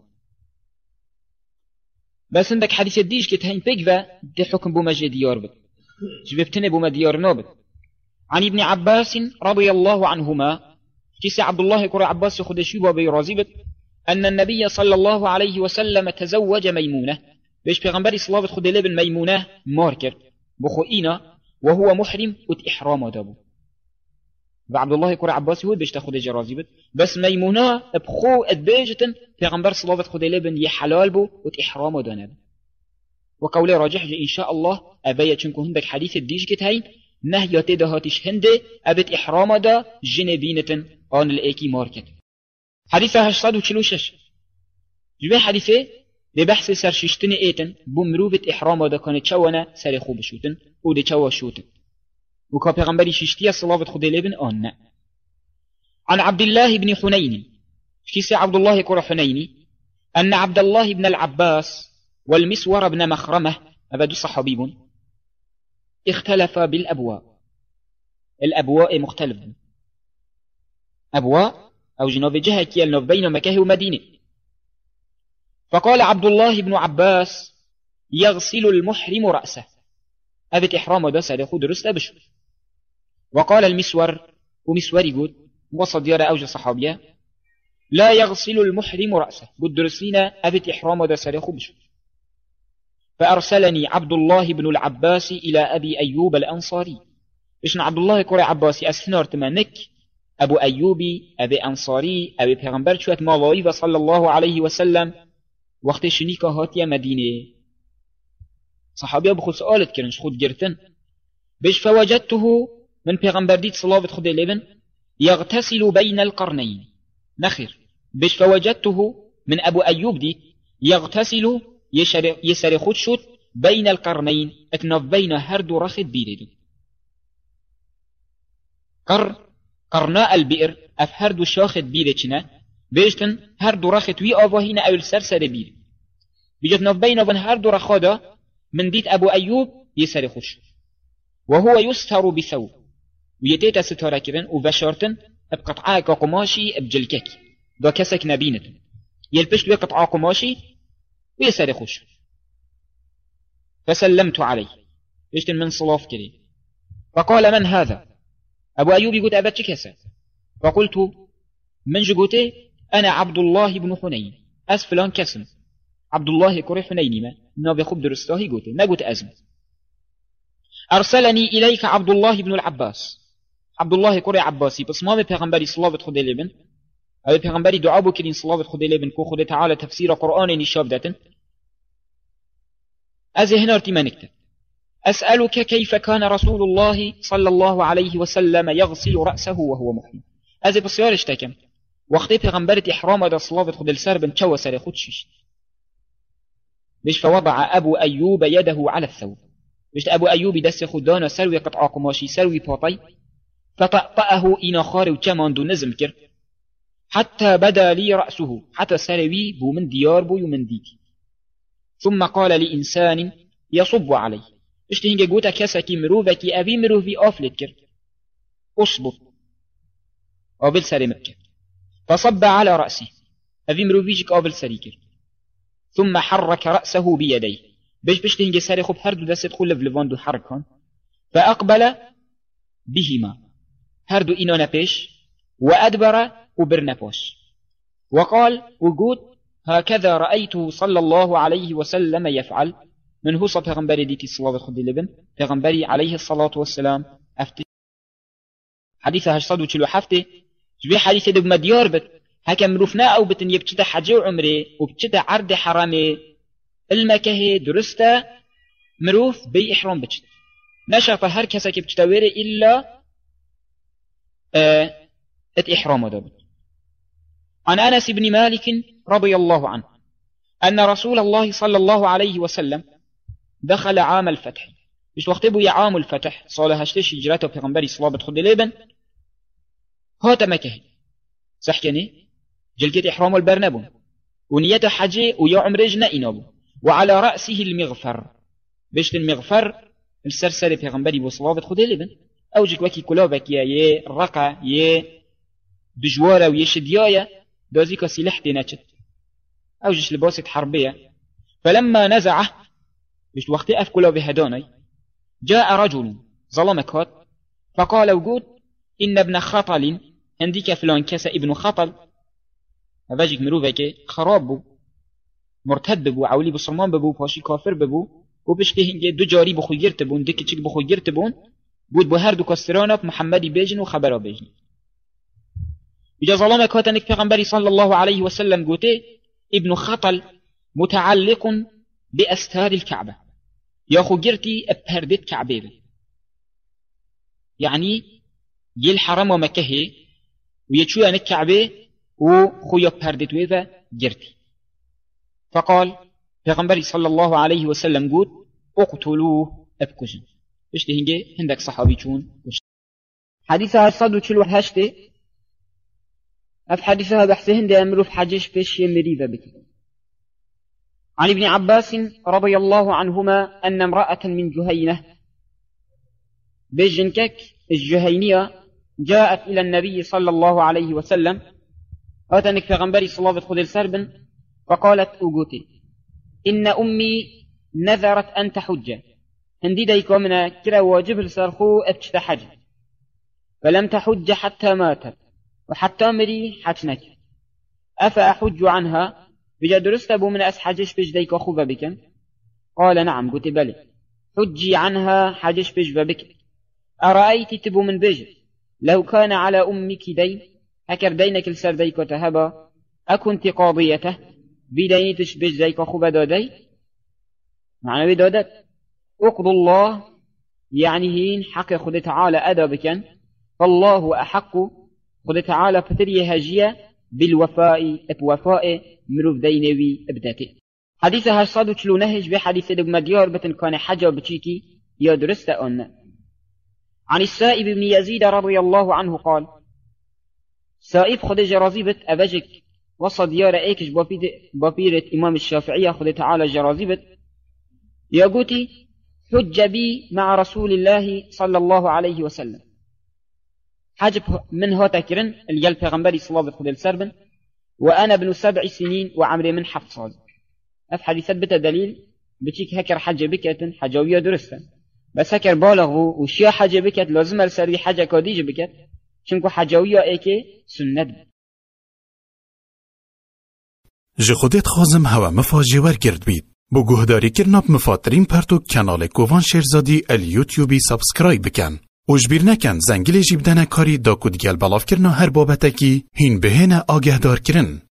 S3: بس عندك حديث الديج كت هين بيجفا دي حكم بو مجي ديار بت جببتني بو مديار نوبت. عن ابن عباس رضي الله عنهما كيس عبد الله كرة عباس خدشي بابي رازبت أن النبي صلى الله عليه وسلم تزوج ميمونة بيش پیغمبر صلاة خد لبن ميمونة ماركر بخوئينا وهو محرم وت إحرام دابو وعبد الله كرة عباس هو بيش تاخد جرازيبت بس ميمونة بخو ادبيجتن پیغمبر صلاة خد لبن يحلال بو وت إحرام دانب وقولي راجح إن شاء الله أبايا چنكو هندك حديث الديج كتهين نهياتي دهاتش هنده أبت إحرام دا جنبينة آن الإيكي ماركت. حديثة هشتصد وثلاثين وشش جبه حديثة ببحث سرششتن ايتن بمروبة إحرام دا كانت شوانا سر خوب شوتن او دا شوا شوتن وكا پیغمبری ششتية صلاة خود لبن آن. عن عبد الله بن حنين كيس عبد الله كور حنيني أن عبد الله بن العباس والمسور بن مخرمة أبدو صحابيب اختلف بالأبواء. الأبواء مختلف أبواء أو جنوب جهة كيال بين مكة ومدينة. فقال عبد الله بن عباس يغسل المحرم رأسه أبت إحرام دا سالخو درست أبشو. وقال المسور ومسور يقول وصد يرى أوجه صحابية لا يغسل المحرم رأسه قد درسينا أبت إحرام دا سالخو بشو. فأرسلني عبد الله بن العباس إلى أبي أيوب الأنصاري إشن عبد الله كوري عباسي أسنار تمانك أبو أيوبي أبي أنصاري أبي پیغمبر شوات مالوي صلى الله عليه وسلم وقت شنيكا هاتيا مدينة صحابيا بخود سؤالت كرنش خود جرتن بيش فوجدته من پیغمبر ديت صلاة خود لبن يغتسل بين القرنين نخير بيش فوجدته من أبو أيوب ديت يغتسل يسر خود شوت بين القرنين اتنف بين هردو رخد بيردو قر قرناء البئر اف هردو شاخد بيرتنا بيجتن هردو رخد وي آواهينا او السرسر بير بيجت نف بين وان هردو رخادا من ديت أبو أيوب يسر خوش وهو يستر بثوب ويتيتا ستارة كرن وبشارتن بقطعاء قماشي بجلكك دا كسك نبينتن يلبشت بي قطعاء قماشي ويسر خوش فسلمت عليه بيجتن من صلاف كري فقال من هذا أبو أيوب يقول أبتش كسا فقلت من جقوتي أنا عبد الله بن حنين أسفلان كسم عبد الله كوري حنيني ما نابي خوب درستاهي قوتي ما قوت أزم أرسلني إليك عبد الله بن العباس عبد الله كوري عباسي بس ما بيغمبري صلاة خدي لبن أو بيغمبري دعاء بكرين صلاة خدي لبن كو خدي تعالى تفسير قرآن نشاب داتن أزي هنا ارتما نكتب أسألك كيف كان رسول الله صلى الله عليه وسلم يغسل رأسه وهو محرم أزي بصيار اشتكم وقتی پیغمبرت احرام دا صلاة خود السر بن چو سر خود ششت بيش فوضع أبو أيوب يده على الثوب بيش أبو أيوب دست خود دانا سروي قطع قماشي سروي باطي فطأطأه إنا خار وچمان دو نزم كر حتى بدا لي رأسه حتى سروي بو من ديار بو من ديتي ثم قال لإنسان يصب عليه بيش تهنجا قوتا كسكي مروفكي أبي مروفي أفلت كر أصبط أبل سري مكر فصب على رأسه أبي مروفيجك أبل سريكر ثم حرك رأسه بيديه بيش بيش تهنجي ساري خب هردو دست خل فلفاندو حركان فأقبل بهما هردو إنانا بيش وأدبر وبرنا بوش وقال وقود هكذا رأيته صلى الله عليه وسلم يفعل من هو صف پیغمبری دیتی صلاة خود لبن پیغمبری عليه الصلاة والسلام أفتي حديث هشتاد وچلو حفته جبي حديث دب مديار بت هكا مروفنا أو بتن يبتشتا حجي وعمري وبتشتا عرض حرامي المكه درستا مروف بي إحرام بتشتا نشاف هر كسا كبتشتا ويري إلا اه ات إحرام دابت عن أنس بن مالك رضي الله عنه أن رسول الله صلى الله عليه وسلم دخل عام الفتح مش وقت بو عام الفتح صالة هشتش هجرته بيغمبري صلاة خد ليبن هات مكه صح كني جلكت إحرام البرنبون ونيته حجي ويا عمرجنا إنابو وعلى رأسه المغفر بيشت المغفر السرسري بيغمبري بصلاة خد ليبن أوجك وكي كلابك يا يه رقع يه بجوارة ويشديايا دوزيكا سلاحتي نجت أوجش لباسة حربية فلما نزعه بيشت وقت أفكلا بهداني جاء رجل ظلمك هات فقال وجود إن ابن خطل عندك فلان كسا ابن خطل هذاك مروفك خراب بو مرتد بو عولي بصرمان بو باشي كافر بو وبشته هنجي دو جاري بخو يرتبون دك تشك بخو يرتبون بود بو هر دو كسترانا محمدي بيجن وخبرا بيجن بجا ظلمك هات انك پیغمبري صلى الله عليه وسلم قوتي ابن خطل متعلق بأستار الكعبة ياخو جرتي بهردت كعبه يعني يل حرم ومكه ويتشو أن الكعبة وخويا بهردت ويفا جرتي فقال پیغمبري صلى الله عليه وسلم قول اقتلوه ابكجن ايش تهنجي هندك صحابي چون
S4: حديثها صد وچلو هشته اف حديثها بحث هند امرو في حجيش بيش يمريفا بكي عن ابن عباس رضي الله عنهما أن امرأة من جهينة بجنكك الجهينية جاءت إلى النبي صلى الله عليه وسلم أتنك في غنبري صلاة خذ السرب فقالت أقوتي إن أمي نذرت أن تحج هندي دايكو من كرا واجب السرخو ابتشت حج فلم تحج حتى ماتت وحتى مري حجنك أفأحج عنها بجا درست أبو من أس حجش بيش دايكو خوفا بكم قال نعم قلت بلي حجي عنها حجش بيش بك أرأيت تبو من بيج لو كان على أمك دين هكر دينك السر ديكو تهبا أكنت قاضيته بدينتش بيج ديكو خوفا دادي معنى بدادت اقض الله يعني هين حق خد تعالى أدا بكن فالله أحق خد تعالى فتري هجية بالوفاء اتوفاء مروف دينوي ابداتي حديثها صادو چلو نهج بحديث دقم ديار بتن كان حجا بچيكي يا درست أن عن السائب بن يزيد رضي الله عنه قال سائب خد جرازيبت أبجك وصد ديار ايكش بابيرة إمام الشافعية خد تعالى جرازيبت يا قوتي حج بي مع رسول الله صلى الله عليه وسلم حجب من هو تكرن الجل پیغمبري صلى الله عليه وسلم وأنا ابن سبع سنين وعمري من حفصاد أف حديثات بتا دليل بتيك هكر حج بكت حجوية درستا بس هكر بالغو وشيا حج بكت لازم السري حج كاديج بكت شنكو حجوية ايكي سنت
S5: جه خودت خوازم هوا مفاجی ورگرد بید. بو گهداری کرناب مفاترین پرتو کانال کووان شیرزادی الیوتیوبی سابسکرایب بکن. اوجبیر نکن زنگل جیبدن کاری دا کدگل بلاف کرنا هر بابتکی هین بهینه آگهدار کرن.